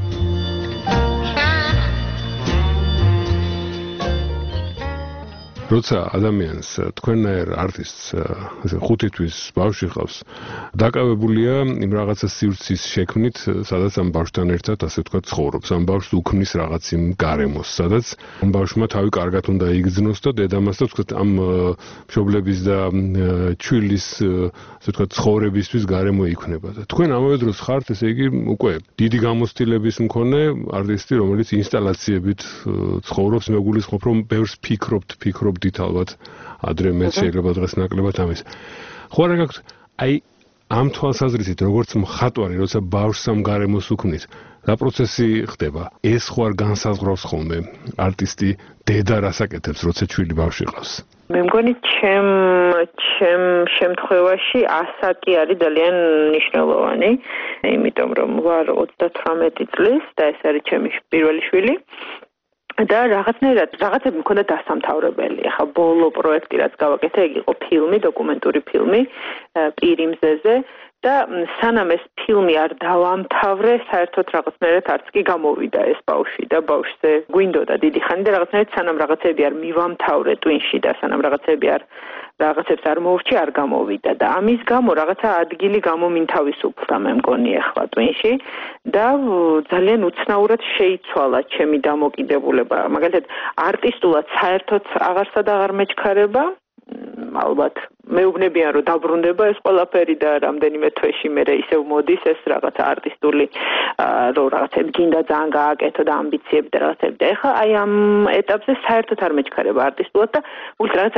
როცა ადამიანს თქვენნაირ არტისტს ასე 5 თვის ბავშვი ყავს, დაკავებულია იმ რაღაცა სივრცის შექმნით, სადაც ამ ბავშვთან ერთად ასე ვთქვათ ცხოვრობს. ამ ბავშვს უქმნის რაღაც იმ გარემოს, სადაც ამ ბავშვმა თავი კარგად უნდა იგრძნოს და დედამას და ვთქვათ ამ მშობლების და ჩვილის ასე ვთქვათ ცხოვრებისთვის გარემო იქნება. და თქვენ ამავე დროს ხართ, ესე იგი, უკვე დიდი გამოცდილების მქონე არტისტი, რომელიც ინსტალაციებით ცხოვრობს, მეგულისხმობ, რომ ბევრს ფიქრობთ ალბათ ადრე მეც შეიძლება დღეს ნაკლებად ამის. ხო არა გაქვთ აი ამ თვალსაზრისით როგორც მხატვარი, როცა ბავშვს ამ გარემოს უქმნის, რა პროცესი ხდება? ეს ხო არ განსაზღვრავს ხოლმე არტისტი დედა რას აკეთებს, როცა ჩვილი ბავშვი ყავს? მე მგონი ჩემ შემთხვევაში ასაკი არის ძალიან მნიშვნელოვანი, იმიტომ რომ ვარ 38 წლის და ეს არის ჩემი პირველი შვილი. და რაღაცები მქონდა დასამთავრებელი. ახლა ბოლო პროექტი რაც გავაკეთე, ეგ იყო ფილმი, დოკუმენტური ფილმი პირი მზეზე და სანამ ეს ფილმი არ დავამთავრე, საერთოდ რაღაცნაირად არც კი გამოვიდა ეს ბავშვი და ბავშვზე გვინდოდა დიდი ხანი და რაღაცნაირად სანამ რაღაცები არ მივამთავრე ტვინში და სანამ რაღაცებს არ მოვრჩი, არ გამოვიდა და ამის გამო რაღაცა ადგილი გამომინთავისუფლდა მე მგონი ახლა ტვინში და ძალიან უცნაურად შეიცვალა ჩემი დამოკიდებულება. მაგალითად, არტისტულად საერთოდ აღარსად აღარ მეჩქარება. ალბათ მეუბნებიან რომ დაბრუნდება ეს ყველაფერი და რამდენიმე თვეში მერე ისევ მოდის ეს რაღაცა არტისტული რომ რაღაცები გინდა ძალიან გააკეთო და ამბიციები და რაღაცები და ეხლა აი ამ ეტაპზე საერთოდ არ მეჩქარება არტისტულად და უბრალოდ რაღაცა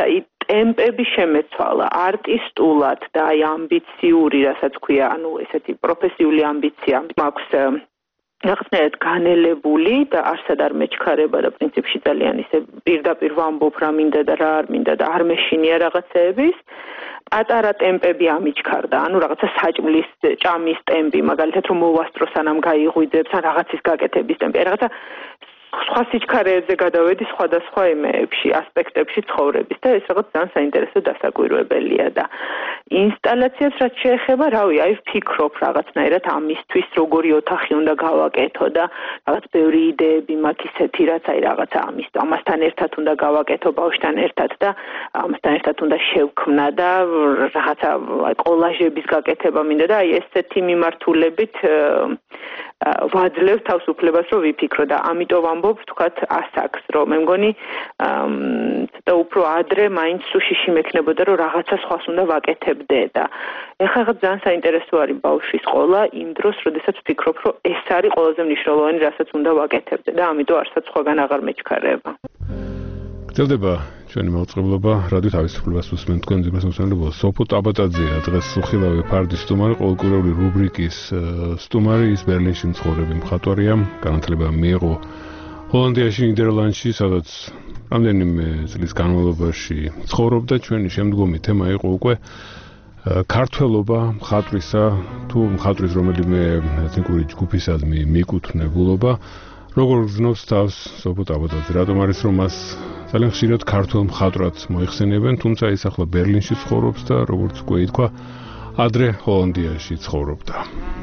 ტემპები შემეცვალა არტისტულად და აი ამბიციური, რასაც ქვია, ანუ ესეთი პროფესიული ამბიცია მაქვს რაღაცნაირად განელებული და არსად არ მეჩქარება და პრინციპში ძალიან ისე პირდაპირ ვამბობ რა მინდა და რა არ მინდა და არ მეშინია რაღაცეების პატარა ტემპები ამიჩქარდა, ანუ რაღაცა საჭმლის ჭამის ტემპი, მაგალითად რომ მოვასწრო სანამ გაიღვიძებს, ან რაღაცის გაკეთების ტემპი, რაღაცა სხვა სიჩქარეებზე გადავედი სხვადასხვა იმეებში, ასპექტებში ცხოვრების და ეს რაღაც ძალიან საინტერესო დასაკვირვებელია და ინსტალაციებს რაც შეეხება, რავი, აი ვფიქრობ რაღაცნაირად ამისთვის როგორი ოთახი უნდა გავაკეთო და რაღაც ბევრი იდეები მაქვს ისეთი, რაც აი რაღაცა ამასთან ერთად უნდა გავაკეთო ბავშვთან ერთად და ამასთან ერთად უნდა შევქმნა და რაღაცა აი კოლაჟების გაკეთება მინდა და აი ესეთი მიმართულებით ვაძლევ თავს უფლებას რომ ვიფიქრო და ამიტომ ვამბობ თქვათ ასაკს რომ მე მგონი ცოტა უფრო ადრე მაინც უშიში მექნებოდა რომ რაღაცა სხვას უნდა ვაკეთებდე და ეხლა ძალიან საინტერესო არის ბავშვის ყოლა იმ დროს როდესაც ვფიქრობ რომ ეს არის ყველაზე მნიშვნელოვანი რასაც უნდა ვაკეთებდე და ამიტომ არცაც სხვაგან აღარ მეჩქარება გრძელდება ჩვენი მოწყობილობა რადიო თავისუფლებას უსმენთ თქვენ ძეგლის მოსმენელობა სოფო ტაბატაძეა დღეს სუხილავე ფარდის სტუმარი ყოველკვირეული რუბრიკის სტუმარი ის ბერლინში მცხოვრები მხატვარია განათლება მიიღო ჰოლანდიაში ნიდერლანდში სადაც რამდენიმე წლის განმავლობაში ცხოვრობდა ჩვენი შემდგომი თემა იყო უკვე ქართველობა მხატვრისა თუ მხატვრის რომელიმე ეთნიკური ჯგუფისადმი მიკუთვნებულობა როგორ გრძნობს თავს სოფო ტაბატაძე რატომ არის რომ მას ძალიან ხშირად ქართულ მხატვრად მოიხსენიებენ, თუმცა ის ახლა ბერლინში ცხოვრობს და როგორც უკვე ითქვა, ადრე ჰოლანდიაში ცხოვრობდა.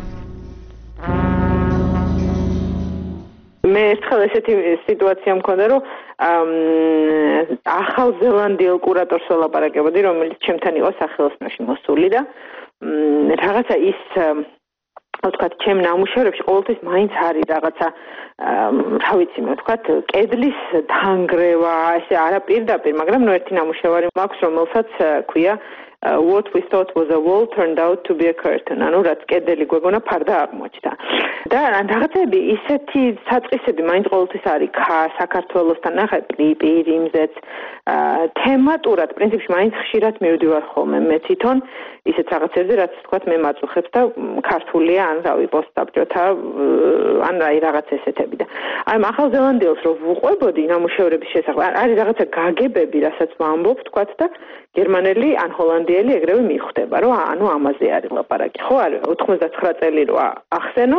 მე ერთხელ ესეთი სიტუაცია მქონდა, რომ ახალ ზელანდიელ კურატორს ველაპარაკებოდი, რომელიც ჩემთან იყო სახელოსნოში მოსული და რაღაცა ის ვთქვათ, ჩემ ნამუშევრებში ყოველთვის მაინც არის რაღაცა რა ვიცი მე ვთქვათ, კედლის დანგრევა, ესე არა პირდაპირ, მაგრამ ერთი ნამუშევარი მაქვს, რომელსაც ქვია what we thought was a wall turned out to be a curtain. ანუ რაც კედელი გვეგონა ფარდა აღმოჩნდა. და რაღაცები ისეთი საწყისები მაინც ყოველთვის არის საქართველოსთან ახლა პირიმზეც თემატურად პრინციპში მაინც ხშირად მივდივარ ხოლმე მე თვითონ ისეთ რაღაცებზე რაც თქვათ მე მაწუხებს და ქართულია ან რავი პოსტსაბჭოთა ან რაღაც ესეთები და აი ახალ ზელანდიელს რო ვუყვებოდი ნამუშევრების შესახებ არის რაღაცა გაგებები რასაც ვამბობ თქვათ და გერმანელი ან ჰოლანდიელი ეგრევე მიხვდება რომ ანუ ამაზე არის ლაპარაკი ხო არა 99 წელი რო ახსენო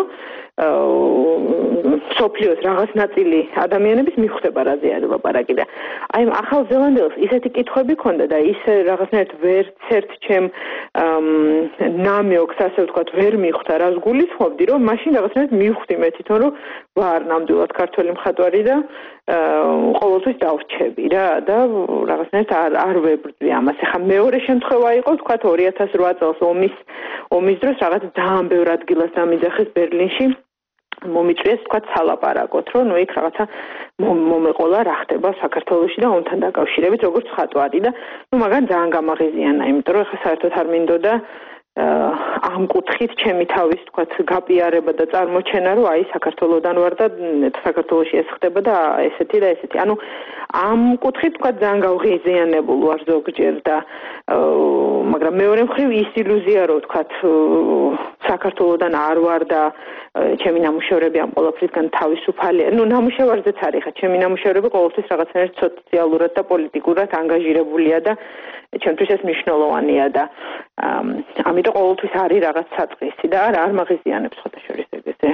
სოფლიოს რაღაც ნაწილი ადამიანების მიხვდება რაზე არის ლაპარაკი და აი ახალ ზელანდიელს ისეთი კითხვები ქონდა და ის რაღაცნაირად ვერცერთ ჩემ ნამიოქს ასე ვთქვათ ვერ მიხვდა რას გულისხმობდი რომ მაშინ რაღაცნაირად მივხვდი მე თვითონ რომ ვარ ნამდვილად ქართველი მხატვარი და ყოველთვის დავრჩები რა და რაღაცნაირად არ ვებრძვი ამას. ახლა მეორე შემთხვევა იყო ვთქვათ 2008 წელს ომის დროს რაღაც ძალიან ბევრ ადგილას დამიძახეს ბერლინში მომიწვიეს ვთქვათ სალაპარაკოთ რომ ნუ იქ რაღაცა მომეყოლა რა ხდება საქართველოში და ომთან დაკავშირებით როგორც მხატვარი და ნუ მაგან ძალიან გამაღიზიანა იმიტომ რომ ახლა საერთოდ არ მინდოდა ამ კუთხით ჩემი თავის თქვათ გაპიარება და წარმოჩენა რომ აი საქართველოსდან ვარ და საქართველოში ეს ხდება და ესეთი და ესეთი. ანუ ამ კუთხით თქვათ ძალიან გავღიზიანებულ ვარ ზოგჯერ და მაგრამ მეორე მხრივ ის ილუზია რომ თქვათ საქართველოსდან არ ვარ და ჩემი ნამუშევრები ამ ყველაფრისგან თავისუფალია. ნუ ნამუშევარზეც არის ხა ჩემი ნამუშევრები ყოველთვის რაღაცნაირად სოციალურად და პოლიტიკურად ანგაჟირებულია და ჩემთვის ეს მნიშვნელოვანია და ამიტომ ყოველთვის არის რაღაც საწყისი და არ მაღიზიანებს ხოთაშორის ეგრე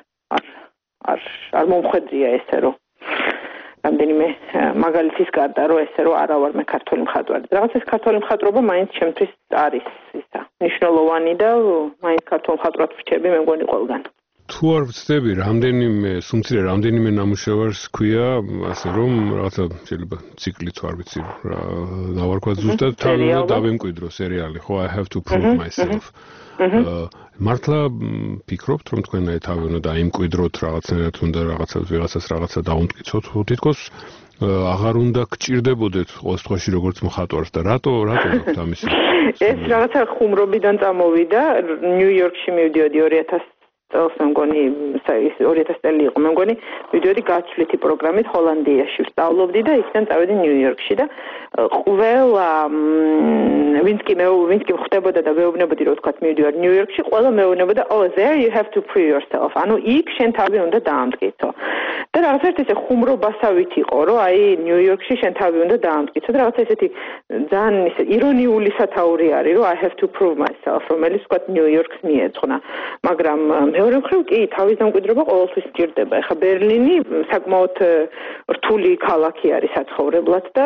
არ მომხედრია ესე რომ რამდენიმე მაგალითის გარდა რომ ესე რომ არა ვარ მე ქართული მხატვარი. რაღაც ეს ქართული მხატვრობა მაინც ჩემთვის არის ისა მნიშვნელოვანი და მაინც ქართულ მხატვრად ვრჩები მე მგონი ყველგან. თუ არ ვცდები რამდენიმე ნამუშევარს ქვია ასე რომ რაღაცა შეიძლება ციკლით არ ვიცი რა დავარქვა ზუსტად თან უნდა დავემკვიდრო სერიალი ხო I have to prove myself მართლა ფიქრობთ რომ თქვენ თავი უნდა დაიმკვიდროთ რაღაცნაირად უნდა ვიღაცას რაღაცა დაუმტკიცოთ თითქოს აღარ უნდა გჭირდებოდეთ ყოველ შემთხვევაში როგორც მხატვარს და რატო გაქვთ ამისი ეს რაღაცა ხუმრობიდან წამოვიდა ნიუ-იორკში მივდიოდი წელს მე მგონი 2000 წელი იყო მე მგონი მივიდოდი გაცვლითი პროგრამით ჰოლანდიაში ვსწავლობდი და იქიდან წავედი ნიუ-იორკში და ყველა ვინც კი ხდებოდა და მეუბნებოდი რომ თქვა მივიდივარ ნიუ-იორკში ყველა მეუბნებოდა oh there you have to prove yourself ანუ იქ შენ თავი უნდა დაამტკიცო და რაღაც ისე ხუმრობასავით იყო რომ აი ნიუ-იორკში შენ თავი უნდა დაამტკიცო და რაღაც ესეთი ძალიან ისე ირონიული სათაური არის რომ I have to prove myself რომელიც თქვა ნიუ-იორკს მიეძღვნა მაგრამ მეორე მხრივ კი თავის დამკვიდრება ყოველთვის სჭირდება ეხლა ბერლინი საკმაოდ რთული ქალაქი არის საცხოვრებლად და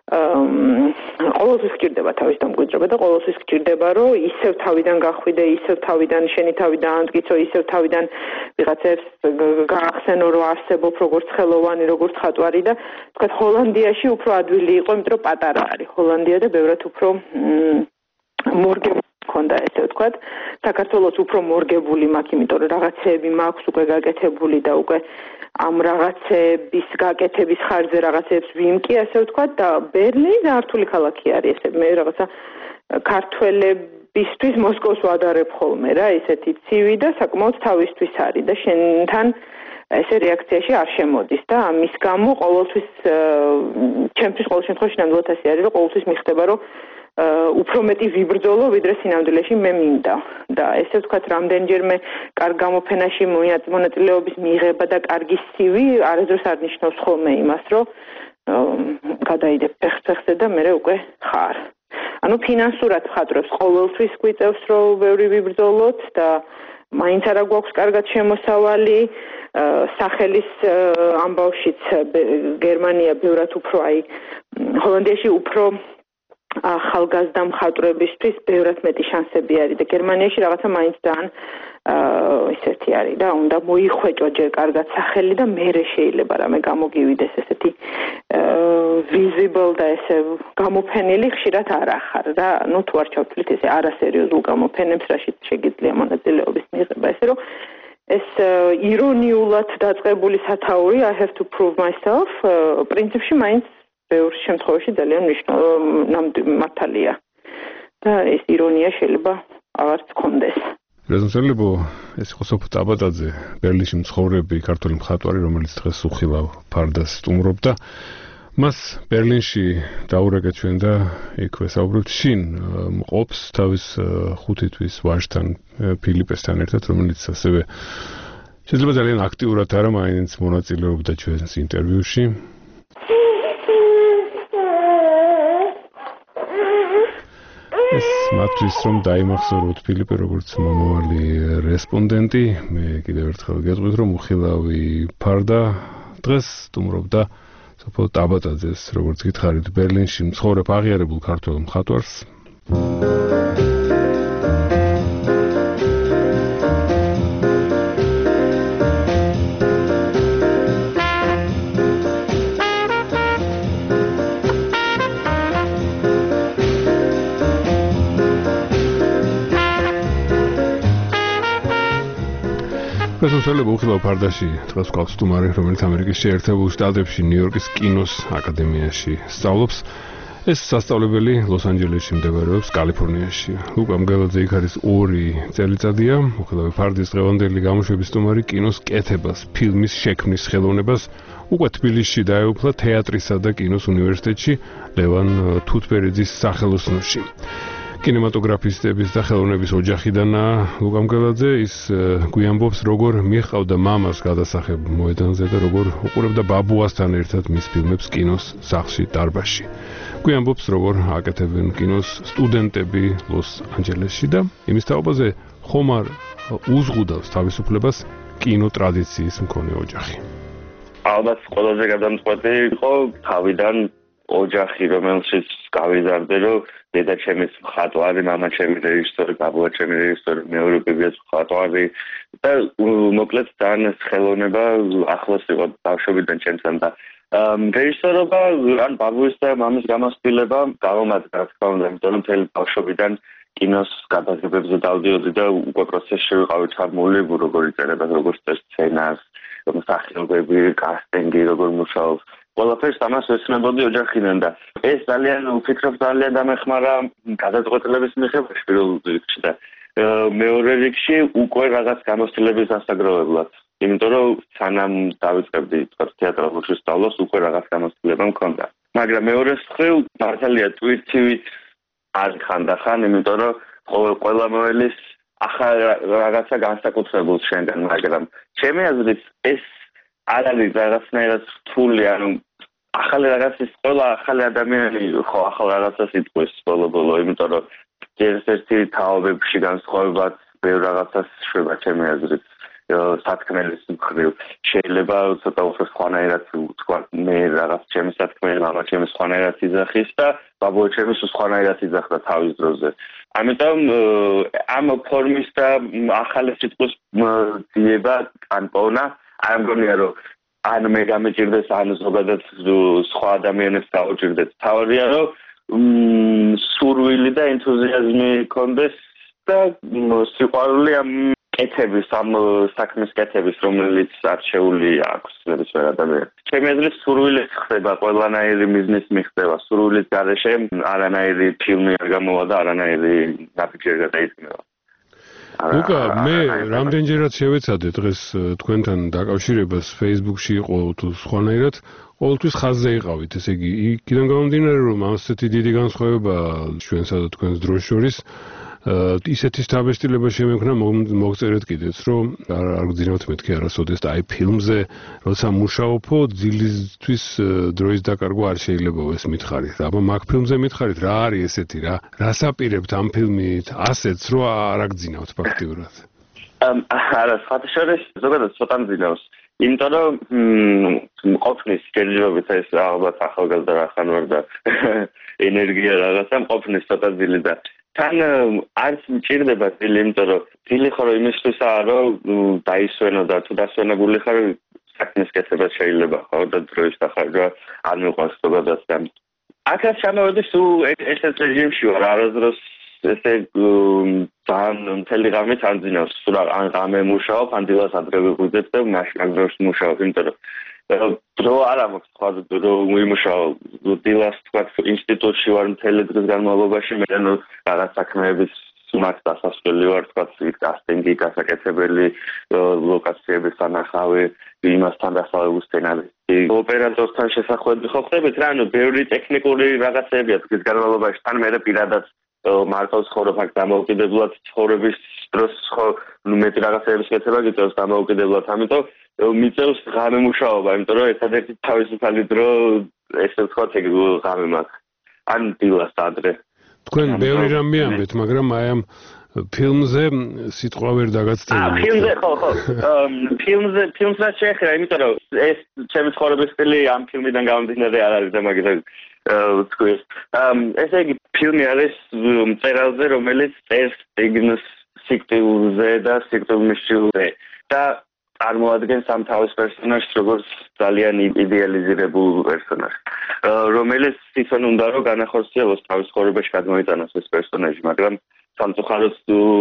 ყოველთვის სჭირდება თავის დამკვიდრება და ყოველთვის სჭირდება რომ ისევ თავიდან გახვიდე ისევ თავიდან შენი თავი დაამტკიცო ისევ თავიდან ვიღაცებს გაახსენო რომ არსებობ როგორც ხელოვანი როგორც ხატვარი და თქვა ჰოლანდიაში უფრო ადვილი იყო იმიტომ რომ პატარა არის ჰოლანდია და ბევრად უფრო მორგებული ქონდა ესე ვთქვათ საქართველოს უფრო მორგებული მაქვს იმიტომ რომ რაღაცეები მაქვს უკვე გაკეთებული და უკვე ამ რაღაცების გაკეთების ხარჯზე რაღაცებს ვიმკი ასე ვთქვათ და ბერლინი ძალიან რთული ქალაქი არის ესე მე რაღაცა ქართველებისთვის მოსკოვს ვადარებ ხოლმე რა ესეთი ცივი და საკმაოდ თავისთვის არის და შენთან ესე რეაქციაში არ შემოდის და ამის გამო ყოველთვის ჩემთვის ყოველ შემთხვევაში ნამდვილად ასე არის რომ ყოველთვის მიხდება რომ უფრო მეტი ვიბრძოლო ვიდრე სინამდვილეში მე მინდა და ესე ვთქვათ რამდენჯერმე კარგ გამოფენაში მონაწილეობის მიღება და კარგი CV არასდროს არ ნიშნავს ხოლმე იმას რომ გადაიდებ ფეხზე და მე უკვე ხარ ანუ ფინანსურად ხატრებს ყოველთვის გვიწევს რომ ბევრი ვიბრძოლოთ და მაინც არა გვაქვს კარგად შემოსავალი სახელის ამბავშიც გერმანია ბევრად უფრო აი ჰოლანდიაში უფრო ახალგაზრდა მხატვრებისთვის ბევრად მეტი შანსები არის და გერმანიაში რაღაცა მაინც ძალიან ისეთი არის და უნდა მოიხვეჭო ჯერ კარგად სახელი და მერე შეიძლება რამე გამოგივიდეს ესეთი visible და ესე გამოფენილი ხშირად არ ახარ და ნუ თუ არ ჩავთვლით ესე არასერიოზულ გამოფენებს რაშიც შეგიძლია მონაწილეობის მიღება ესე რომ ეს ირონიულად დაწყებული სათაური I have to prove myself პრინციპში მაინც ბევრ შემთხვევაში ძალიან მართალია და ეს ირონია შეიძლება აღარც გქონდეს. რეზონსელებო ეს იყო სოფო ტაბატაძე ბერლინში მცხოვრები ქართველი მხატვარი რომელიც დღეს უხილავ ფარდას სტუმრობდა მას ბერლინში დაურეკე ჩვენ და იქ ვესაუბრებთ შინ მყოფს თავის 5 თვის ვაჟთან ფილიპესთან ერთად რომელიც ასევე შეიძლება ძალიან აქტიურად არა მაინც მონაწილეობდა ჩვენს ინტერვიუში ეს მათთვის რომ დაიმახსოვროთ ფილიპე როგორც მომავალი რესპონდენტი მე კიდევ ერთხელ გეტყვით რომ უხილავი ფარდა დღეს სტუმრობდა სოფო ტაბატაძეს როგორც გითხარით ბერლინში მცხოვრებ აღიარებულ ქართველ მხატვარს შესაძლოა უხილავ ფარდაში დღეს გვაქვს სტუმარი რომელიც ამერიკის შეერთებულ შტატებში ნიუ-იორკის კინოს აკადემიაში სწავლობს ეს სასწავლებელი ლოს-ანჯელესში მდებარეობს კალიფორნიაში ლუკა მგელაძე იქ არის 2 წელიწადია უხილავ ფარდის დღევანდელი გამოშვების სტუმარი კინოს კეთებას ფილმის შექმნის ხელოვნებას უკვე თბილისში დაეუფლა თეატრისა და კინოს უნივერსიტეტში ლევან თუთბერიძის სახელოსნოში კინემატოგრაფისტების და ხელოვნების ოჯახიდანაა ლუკა მგელაძე ის გვიამბობს როგორ მიჰყავდა მამას გადასახებ მოედანზე და როგორ უყურებდა ბაბუასთან ერთად მის ფილმებს კინოს სახლში დარბაზში გვიამბობს როგორ აკეთებენ კინოს სტუდენტები ლოს-ანჯელესში და იმის თაობაზე ხომ არ უზღუდავს თავისუფლებას კინო ტრადიციის მქონე ოჯახი ალბათ ყველაზე გადამწყვეტი იყო თავიდან ოჯახი რომელშიც გავიზარდე რომ დედა ჩემის მხატვარი, მამა ჩემი რეჟისორი, ბაბუა ჩემი რეჟისორი, მეორე ბებიაც მხატვარი და მოკლედ ძალიან ხელოვნება ახლოს იყო ბავშვობიდან ჩემთან და რეჟისორობა ან ბაბუის და მამის გამოცდილება გამომადგა რა თქმა უნდა, იმიტომ რომ მთელი ბავშვობიდან კინოს გადაღებებზე დავდიოდი და უკვე პროცესში ვიყავი ჩაბმული, როგორ იწერება, როგორ სცენას, მსახიობები, კასტინგი, როგორ მუშაობს ყველაფერს ამას ვეცნობოდი ოჯახიდან და ეს ძალიან ვფიქრობ ძალიან დამეხმარა გადაწყვეტილების მიღებაში პირველ რიგში და მეორე რიგში უკვე რაღაც გამოცდილების დასაგროვებლად. იმიტომ რომ სანამ დავიწყებდი თეატრალურ სწავლას უკვე რაღაც გამოცდილება მქონდა. მაგრამ მეორე მხრივ მართალია ტვირთივით არ ხანდახან, იმიტომ რომ ყველა მოელის ახალ რაღაცა განსაკუთრებულ შენგან, მაგრამ ჩემი აზრით ეს არ არის რაღაცნაირად რთული, ანუ ახალი რაღაცის ყველა ახალი ადამიანი ხო ახალ რაღაცას იტყვის ბოლო-ბოლო, იმიტომ რომ ერთ-ერთი თაობებში განსხვავებაც ბევრ რაღაცას შვება ჩემი აზრით. სათქმელის მხრივ შეიძლება ცოტა უფრო სხვანაირად თქვა მე რაღაც ჩემი სათქმელი მამა ჩემი სხვანაირად იძახის და ბაბუა ჩემი სხვანაირად იძახდა თავის დროზე. ამიტომ ამ ფორმის და ახალი სიტყვის ძიება ან პოვნა არ მგონია რომ ან მე გამეჭირდეს ან ზოგადად სხვა ადამიანებს დაუჭირდეთ. თავარია რომ სურვილი და ენთუზიაზმი კონდეს და სიყვარული ამ კეთების ამ საქმის კეთების რომელიც არჩეული აქვს ნებისმიერ ადამიანს. ჩემი აზრით სურვილით ხდება ყველანაირი მიზნის მიღწევა. სურვილით გარეშე არანაირი ფილმი არ გამოვა და არანაირი ნაბიჯი არ გადაიწყება. ლუკა, მე რამდენჯერაც შევეცადე დღეს თქვენთან დაკავშირებას Facebook-ში იყო თუ სხვანაირად, ყოველთვის ხაზზე იყავით, ესე იგი, იქიდან გამომდინარე, რომ ასეთი დიდი განსხვავება ჩვენსა და თქვენს დროს შორის ისეთი შთაბეჭდილება შემექნა მოგწერეთ კიდეც, რომ არ გძინავთ მეთქი არასოდეს და აი ფილმზე როცა მუშაობო, ძილისთვის დროის დაკარგვა არ შეიძლება ეს მითხარით. აბა მაგ ფილმზე მითხარით, რა არის ესეთი რა? რას აპირებთ ამ ფილმით? ასეც რო არ აგძინავთ ფაქტიურად. არა, სხვადასხვა ზოგადად ცოტა მძინავს. იმიტომ რომ ყოფნის ჯერჯერობით ეს ალბათ ახალგაზრდა რახან ვარ და ენერგია რაღაცა ყოფნის ცოტა ძილი და თან არც მჭირდება ძილი, იმიტომ რომ ძილი ხარო იმისთვისაა, რომ დაისვენო და თუ დასვენებული ხარ საქმის კეთება შეიძლება ხო და დროის დახარჯვა არ მიყვარს ზოგადად და აქაც ჩამოვედი სულ ესეთ რეჟიმში ვარ არასდროს ესე ძალიან მთელი ღამე თანძინავს სულ ან ღამე მუშაობ ან დილას ადრე ვიღვიძებ და მაშინ დროს მუშაობ იმიტომ რომ დრო არ აქვს სხვა დრო ვიმუშაო დილას თქვა ინსტიტუტში ვარ მთელი დღის განმავლობაში მე რაღაც საქმეების სუმაც დასასვლელი ვარ თქვა კასტინგი გასაკეთებელი ლოკაციების ანახავი იმასთან დასავლების სცენარისტი ოპერატორთან შესახვევები ხო ხდებით რა ანუ ბევრი ტექნიკური რაღაცებია დღის განმავლობაში თან მე პირადად მარტოს ხორობ აქ დამოუკიდებლად ცხოვრების დროს ხო მეტი რაღაცების კეთება გიწევს დამოუკიდებლად ამიტომ მიწევს ღამე მუშაობა იმიტომ რომ ერთადერთი თავისუფალი დრო ესე ვთქვათ ეგ ღამე მაქვს ან დილას ადრე თქვენ ბევრი რამე ამბეთ მაგრამ აი ამ ფილმზე სიტყვა ვერ დაგაცდენთ ფილმზე ხო ფილმზე შეეხება იმიტომ რომ ეს ჩემი ცხოვრების სტილი ამ ფილმიდან გამომდინარე არ არის და მაგითაც ვთქვი ესე იგი ფილმი არის მწერალზე რომელიც წერს სიგნს სიკვდილზე და სიკვდილმისჯილზე და წარმოადგენს ამ თავის პერსონაჟს როგორც ძალიან იდეალიზირებულ პერსონაჟს რომელიც თვითონ უნდა რომ განახორციელოს თავის ცხოვრებაში გადმოიტანოს ეს პერსონაჟი მაგრამ სამწუხაროდ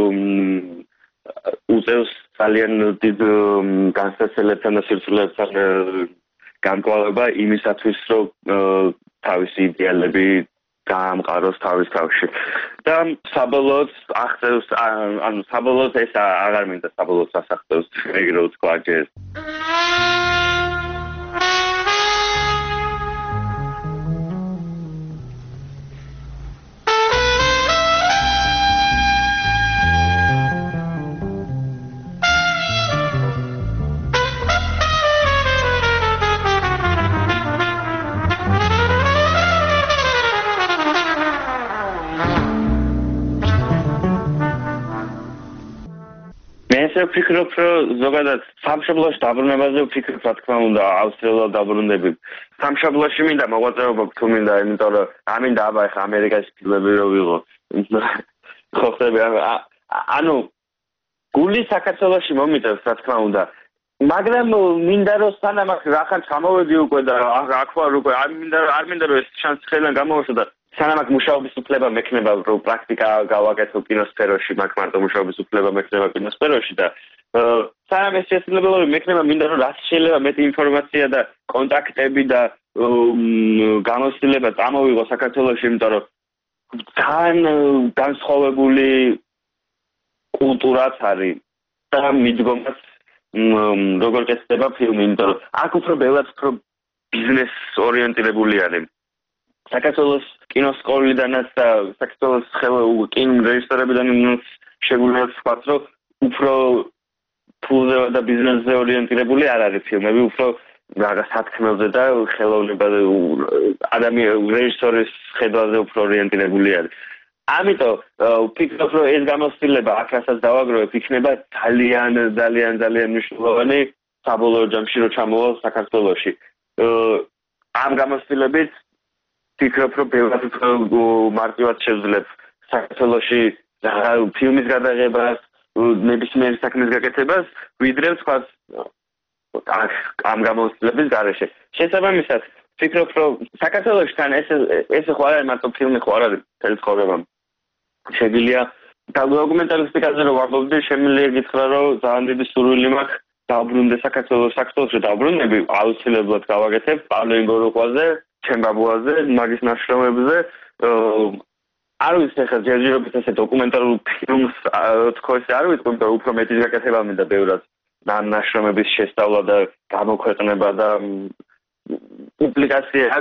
უწევს ძალიან დიდ განსაცდელებთან და სირთულეებთან განკვალება იმისათვის რომ თავისი იდეალები გაამყაროს თავის თავში და საბოლოოდ აღწევს ანუ საბოლოოდ ეს აღარ მინდა საბოლოოდ ასახავს ეგრე ვთქვა ჯერ ვფიქრობ, რომ ზოგადად სამშობლოში დაბრუნებაზე ვფიქრობ, რა თქმა უნდა, ავსტრიულად დაბრუნდები. სამშობლოში მინდა მოღვაწეობა თუ მინდა, იმიტომ რომ ამინდა აბა ხა ამერიკაში ფილმები რო ვიღო. ხო ხდები, ანუ გული საქართველოში მომიტევს, რა თქმა უნდა. მაგრამ მინდა რომ სანამ ახლა ჩამოვედი უკვე და აქ ვარ უკვე, არ მინდა რომ ეს შანსი ხელიდან გამოვაშვა და სანამ აქ მუშაობის უფლება მექნება რომ პრაქტიკა გავაკეთო კინოსფეროში, მაგ მარტო მუშაობის უფლება მექნება კინოსფეროში და სანამ ეს შესაძლებლობა მექნება, მინდა რომ რაც შეიძლება მეტი ინფორმაცია და კონტაქტები და გამოცდილება წამოვიღო საქართველოში, იმიტომ რომ ძალიან განსხვავებული კულტურაც არის და მიდგომაც როგორ კეთდება ფილმი, იმიტომ რომ აქ უფრო ბევრად უფრო ბიზნეს ორიენტირებული არის. საქართველოს კინოსკოლიდანაც და საქართველოს კინორეჟისორებიდანაც შეგვიძლია ვთქვათ, რომ უფრო ფულზე და ბიზნესზე ორიენტირებული არ არის ფილმები, უფრო რაღაც სათქმელზე და ხელოვნებაზე რეჟისორის ხედვაზე უფრო ორიენტირებული არის. ამიტომ ვფიქრობ, რომ ეს გამოცდილება აქ რასაც დავაგროვებ, იქნება ძალიან მნიშვნელოვანი საბოლოო ჯამში, რომ ჩამოვალ საქართველოში. ამ გამოცდილებით ვფიქრობ, რომ ბევრად უფრო მარტივად შევძლებ საქართველოში ფილმის გადაღებას, ნებისმიერი საქმის გაკეთებას, ვიდრე ვთქვათ ამ გამოცდილების გარეშე. შესაბამისად, ვფიქრობ, რომ საქართველოში თან ეს ხო არ არის მარტო ფილმი, ხო არ არის მთელი ცხოვრება. შეგვიძლია დოკუმენტალისტიკაზე რომ ვარბობდი, შემიძლია გითხრა, რომ ძალიან დიდი სურვილი მაქვს დავბრუნდე საქართველოში დავბრუნდები, აუცილებლად გავაკეთებ პავლე ინგოროყვაზე, ჩემბაბუაზე, მაგის ნაშრომებზე. არ ვიცი ახლა ჯერჯერობით ესე დოკუმენტალურ ფილმს თქო ესე არ ვიცი, მაგრამ უფრო მეტის გაკეთება მინდა ბევრად ნაშრომების შესწავლა და გამოქვეყნება და პუბლიკაცია.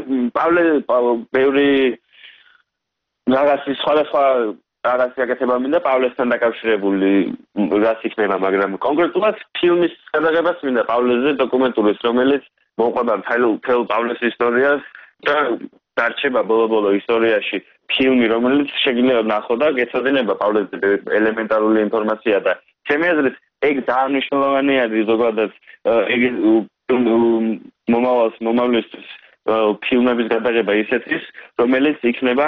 ბევრი რაღაცის სხვადასხვა რაღაცა გაკეთება მინდა პავლესთან დაკავშირებული რაც იქნება, მაგრამ კონკრეტულად ფილმის გადაღებას მინდა პავლეზე დოკუმენტურის, რომელიც მოყვება მთელ პავლეს ისტორიას და დარჩება ბოლო ისტორიაში ფილმი, რომელიც შეგიძლია ნახო და გეცოდინება პავლეზე ელემენტარული ინფორმაცია და ჩემი აზრით ეგ ძალიან მნიშვნელოვანი არის ზოგადად ეგ მომავლისთვის ფილმების გადაღება ისეთის, რომელიც იქნება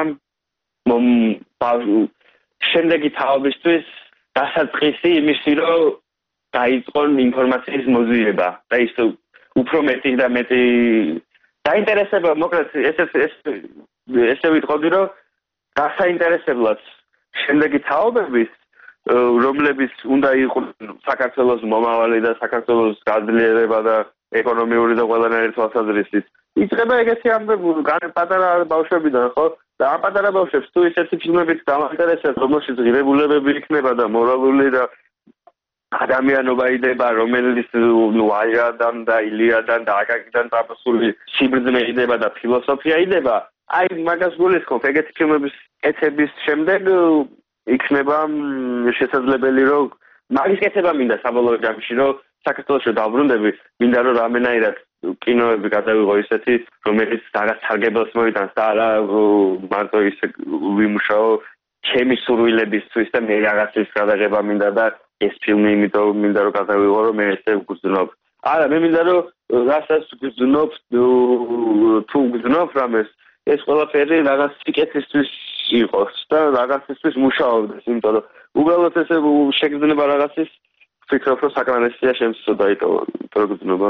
შემდეგი თაობისთვის დასაწყისი იმისი, რომ დაიწყონ ინფორმაციის მოზიება და ის უფრო მეტი და მეტი დაინტერესება, მოკლედ ესე ვიტყოდი, რომ დასაინტერესებლად შემდეგი თაობების, რომლებიც უნდა იყვნენ საქართველოს მომავალი და საქართველოს გაძლიერება და ეკონომიური და ყველანაირი თვალსაზრისით. იწყება ეგეთი ამბები, პატარა ბავშვებიდან, ხო? და ამ პატარა ბავშვებს თუ ისეთი ფილმებით დამაინტერესებს, რომელშიც ღირებულებები იქნება და მორალური და ადამიანობა იდება, რომელიც აირადან და ილიადან და აკაკიდან დაფასული სიბრძნე იდება და ფილოსოფია იდება, აი მაგას გულისხმობ, ეგეთი ფილმების კეთების შემდეგ იქნება შესაძლებელი, რომ მაგის კეთება მინდა საბოლოო ჯამში, რომ საქართველოში დავბრუნდები, მინდა რომ რამენაირად კინოები გადავიღო ისეთი, რომელიც რაღაც სარგებელს მოიტანს და არა მარტო ისე ვიმუშაო ჩემი სურვილებისთვის და მე რაღაცის გადაღება მინდა და ეს ფილმი იმიტომ მინდა რომ გადავიღო, რომ მე ესე ვგრძნობ. არა, მე მინდა რომ რასაც ვგრძნობ, თუ ვგრძნობ რამეს, ეს ყველაფერი რაღაც სიკეთისთვის იყოს და რაღაცისთვის მუშაობდეს, იმიტომ რომ უბრალოდ ესე შეგრძნება რაღაცის, ვფიქრობ, რომ საკმარისია შემცო დაიტოვა პროგნოზა.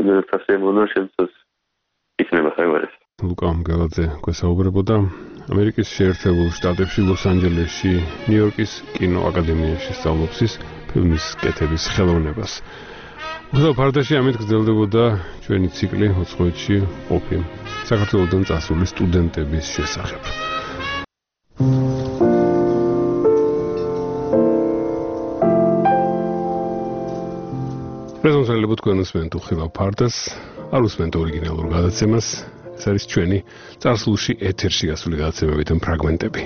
ლუკა მგელაძე გვესაუბრებოდა ამერიკის შეერთებულ შტატებში ლოს-ანჯელესში ნიუ-იორკის კინოაკადემიაში სწავლობს ფილმის კეთების ხელოვნებას. უხდავ ფარდაში ამით გრძელდებოდა ჩვენი ციკლი 90-ში ყოფი საქართველოსდან წასული სტუდენტების შესახებ. პრეზენტაციები თქვენ უსმენთ უხილავ ფარდას, არ უსმენთ ორიგინალურ გადაცემას, ეს არის ჩვენი წარსულში ეთერში გასული გადაცემებიდან ფრაგმენტები.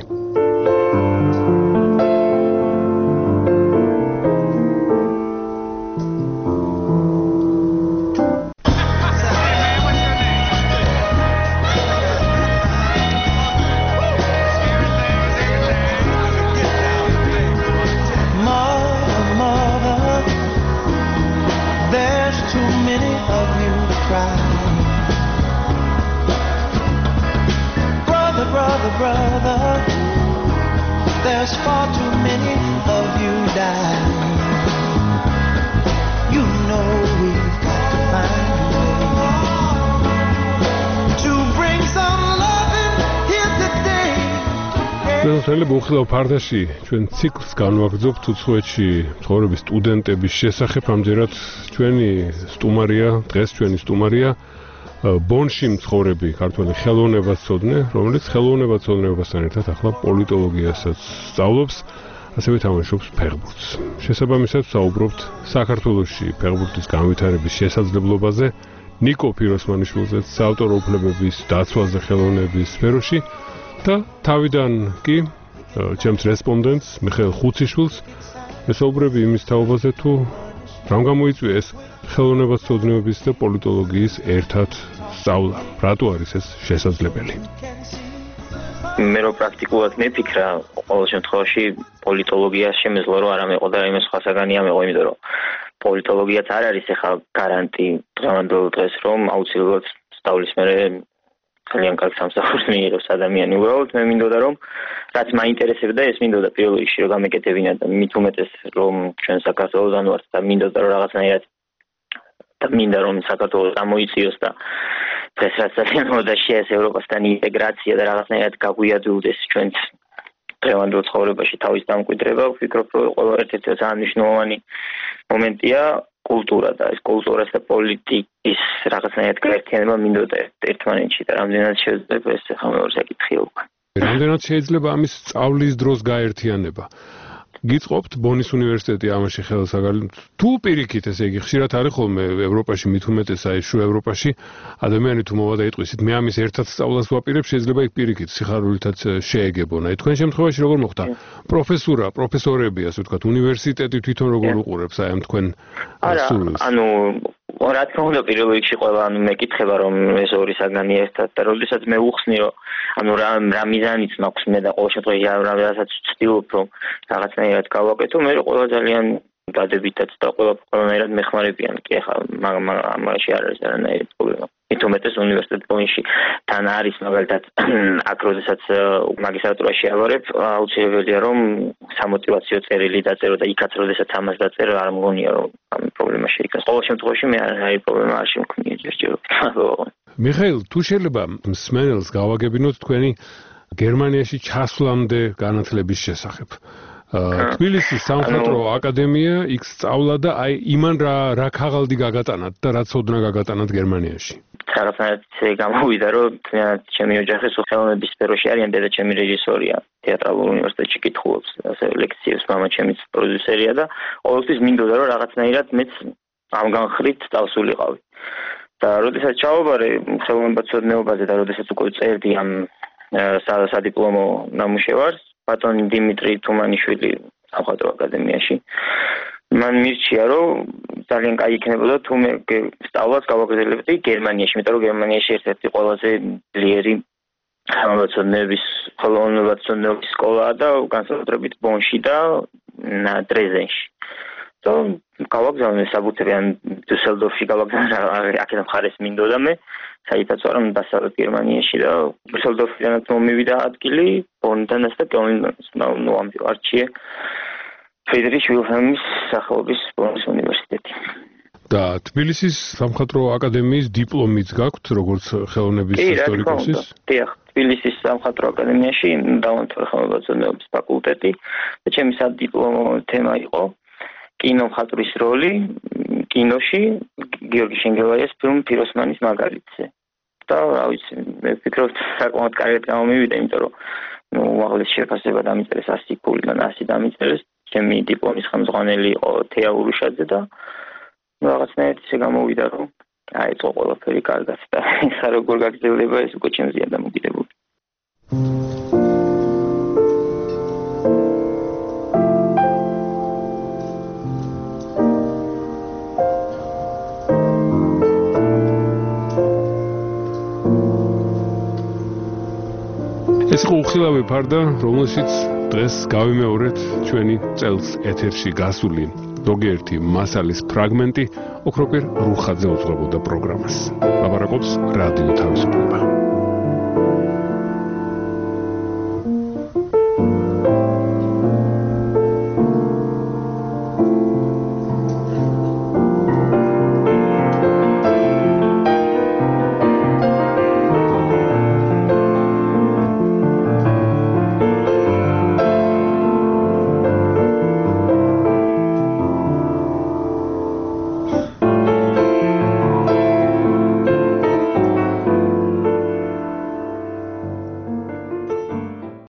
უხილავ ფარდაში ჩვენ ციკლს განვაგრძობთ უცხოეთში მცხოვრები სტუდენტების შესახებ. ამჯერად ჩვენი სტუმარია ბონში მცხოვრები ქართველი ხელოვნებაცოდნე, რომელიც ხელოვნებაცოდნეობასთან ერთად ახლა პოლიტოლოგიასაც სწავლობს. ასევე თამაშობს ფეხბურთს. შესაბამისად, საუბრობთ საქართველოში ფეხბურთის განვითარების შესაძლებლობაზე ნიკო ფიროსმანიშვილზე საავტორო უფლებების დაცვაზე ხელოვნების სფეროში და თავიდან კი ჩემს რესპონდენტს მიხეილ ხუციშვილს მესაუბრები იმის თაობაზე თუ რამ გამოიწვია ეს ხელოვნებაცოდნეობის და პოლიტოლოგიის ერთად სწავლა. რატო არის ეს შესაძლებელი? მე რო პრაქტიკულად მიფიქრა, ყოველ შემთხვევაში პოლიტოლოგია შემეძლო რომ არ ამეყო და რაიმე სხვა საგანი ამეყო, იმიტომ რომ პოლიტოლოგიაც არ არის ახლა გარანტი დღევანდელ დღეს რომ აუცილებლად სწავლის მერე ძალიან კარგ სამსახურს მიიღებს ადამიანი. უბრალოდ მე მინდოდა რომ რაც მაინტერესებდა ეს მინდოდა პირველ რიგში რომ გამეკეთებინა და მით უმეტეს რომ ჩვენ საქართველოსდან ვართ და მინდოდა რომ რაღაცნაირად და მინდა რომ საქართველოს გამოიწვიოს და დღეს რაც ძალიან მოდაშია ეს ევროპასთან ინტეგრაცია და რაღაცნაირად გაგვიადვილდეს ჩვენც დღევანდელ ცხოვრებაში თავის დამკვიდრება. ვფიქრობ რომ ყველა ერთ-ერთი ძალიან მნიშვნელოვანი მომენტია კულტურა და ეს კულტურას და პოლიტიკის რაღაცნაირად გაერთიანება მინდოდა ერთმანეთში და რამდენად შეიძლება ეს ხამეორ საკითხია უკან. რამდენად შეიძლება ამის სწავლის დროს გაერთიანება? გიწყობთ ბონის უნივერსიტეტი ამაში ხელს აგალ თუ პირიქით ესე იგი ხშირად არის ხოლმე ევროპაში მით უმეტეს აი შუა ევროპაში ადამიანი თუ მოვა და იტყვისით მე ამის ერთად სწავლას ვაპირებ შეიძლება იქ პირიქით სიხარულითაც შეეგებონა. თქვენ შემთხვევაში როგორ მოხდა? პროფესორები ასე ვთქვათ უნივერსიტეტი თვითონ როგორ უყურებს აი ამ თქვენ სულს? ანუ რა თქმა უნდა პირველ რიგში ყველა მეკითხება რომ ეს ორი საგანი ერთად და როდესაც მე უხსნი რომ ანუ რა მიზანიც მაქვს მე და ყოველ შემთხვევაში რასაც ვცდილობ რომ რაღაცნაირად გავაკეთო მე ყველა ძალიან დადებითად და ყველანაირად მეხმარებიან კი ახლა ამაში არ არის არანაირი პრობლემა. მით უმეტეს უნივერსიტეტ ბონში თან არის მაგალითად აქ როდესაც მაგისტრატურაში ავარებ აუცილებელია რომ სამოტივაციო წერილი დაწერო და იქაც როდესაც ამას დაწერო არ მგონია რომ ამ პრობლემა შეიქას. ყოველ შემთხვევაში მე არანაირი პრობლემა არ შემქმნია ჯერჯერობით. მიხეილ, თუ შეიძლება მსმენელს გავაგებინოთ თქვენი გერმანიაში ჩასვლამდე განათლების შესახებ. თბილისის სამხატვრო აკადემია იქ სწავლა და აი იმან რა ქაღალდი გაგატანათ და რა ცოდნა გაგატანათ გერმანიაში. რაღაცნაირად გამოვიდა რომ ჩემი ოჯახი ხელოვნების სფეროში არიან, დედა ჩემი რეჟისორია, თეატრალურ უნივერსიტეტში კითხულობს, ასე ლექციებს, მამა ჩემიც პროდიუსერია და ყოველთვის მინდოდა რომ რაღაცნაირად მეც ამ განხრით წავსულიყავი. და როდესაც ჩავაბარე ხელოვნებაცოდნეობაზე და როდესაც უკვე წერდი ამ სადიპლომო ნამუშევარს ბატონი დიმიტრი თუმანიშვილი სამხატვრო აკადემიაში მან მირჩია რომ ძალიან კაი იქნებოდა თუ მე სწავლას გავაგრძელებდი გერმანიაში, იმიტომ რომ გერმანიაში ერთ-ერთი ყველაზე ძლიერი ხელოვნებაცოდნეობის სკოლაა და განსაკუთრებით ბონში და დრეზდენში. და გავაგზავნე საბუთები ან დუსელდორფში გავაგზავნე აქედან მხარეს მინდოდა მე საერთოდ ვარ დასავლეთ გერმანიაში და დუსელდორფიდან მომივიდა ადგილი ბონდანას და კელნდანს ნუ ამბიარჩიე ფრიდრიხ ვილჰელმის სახელობის ბონის უნივერსიტეტი. და თბილისის სამხატვრო აკადემიის დიპლომიც გაქვთ როგორც ხელოვნების ისტორიკოსის? დიახ, თბილისის სამხატვრო აკადემიაში დავამთავრე ხელოვნებაცოდნეობის ფაკულტეტი და ჩემი სადიპლომო თემა იყო კინომხატვრის როლი კინოში გიორგი შენგელაიას ფილმ ფიროსმანის მაგალითზე. და რა ვიცი, მე ვფიქრობ საკმაოდ კარგად გამომივიდა, იმიტომ რომ უმაღლესი შეფასება დამიწერეს 100 ქულიდან 100 დამიწერეს. ჩემი დიპლომის ხელმძღვანელი იყო თეა ურუშაძე და რაღაცნაირად ისე გამოვიდა რომ აიწყო ყველაფერი კარგად და ეხლა როგორ გაგრძელდება ეს უკვე ჩემზეა დამოკიდებული. ეს იყო უხილავი ფარდა, რომელშიც დღეს გავიმეორეთ ჩვენი წელს ეთერში გასული ზოგიერთი მასალის ფრაგმენტი ოქროპირ რუხაძე უძღვებოდა პროგრამას. ლაპარაკობს რადიო თავისუფლება.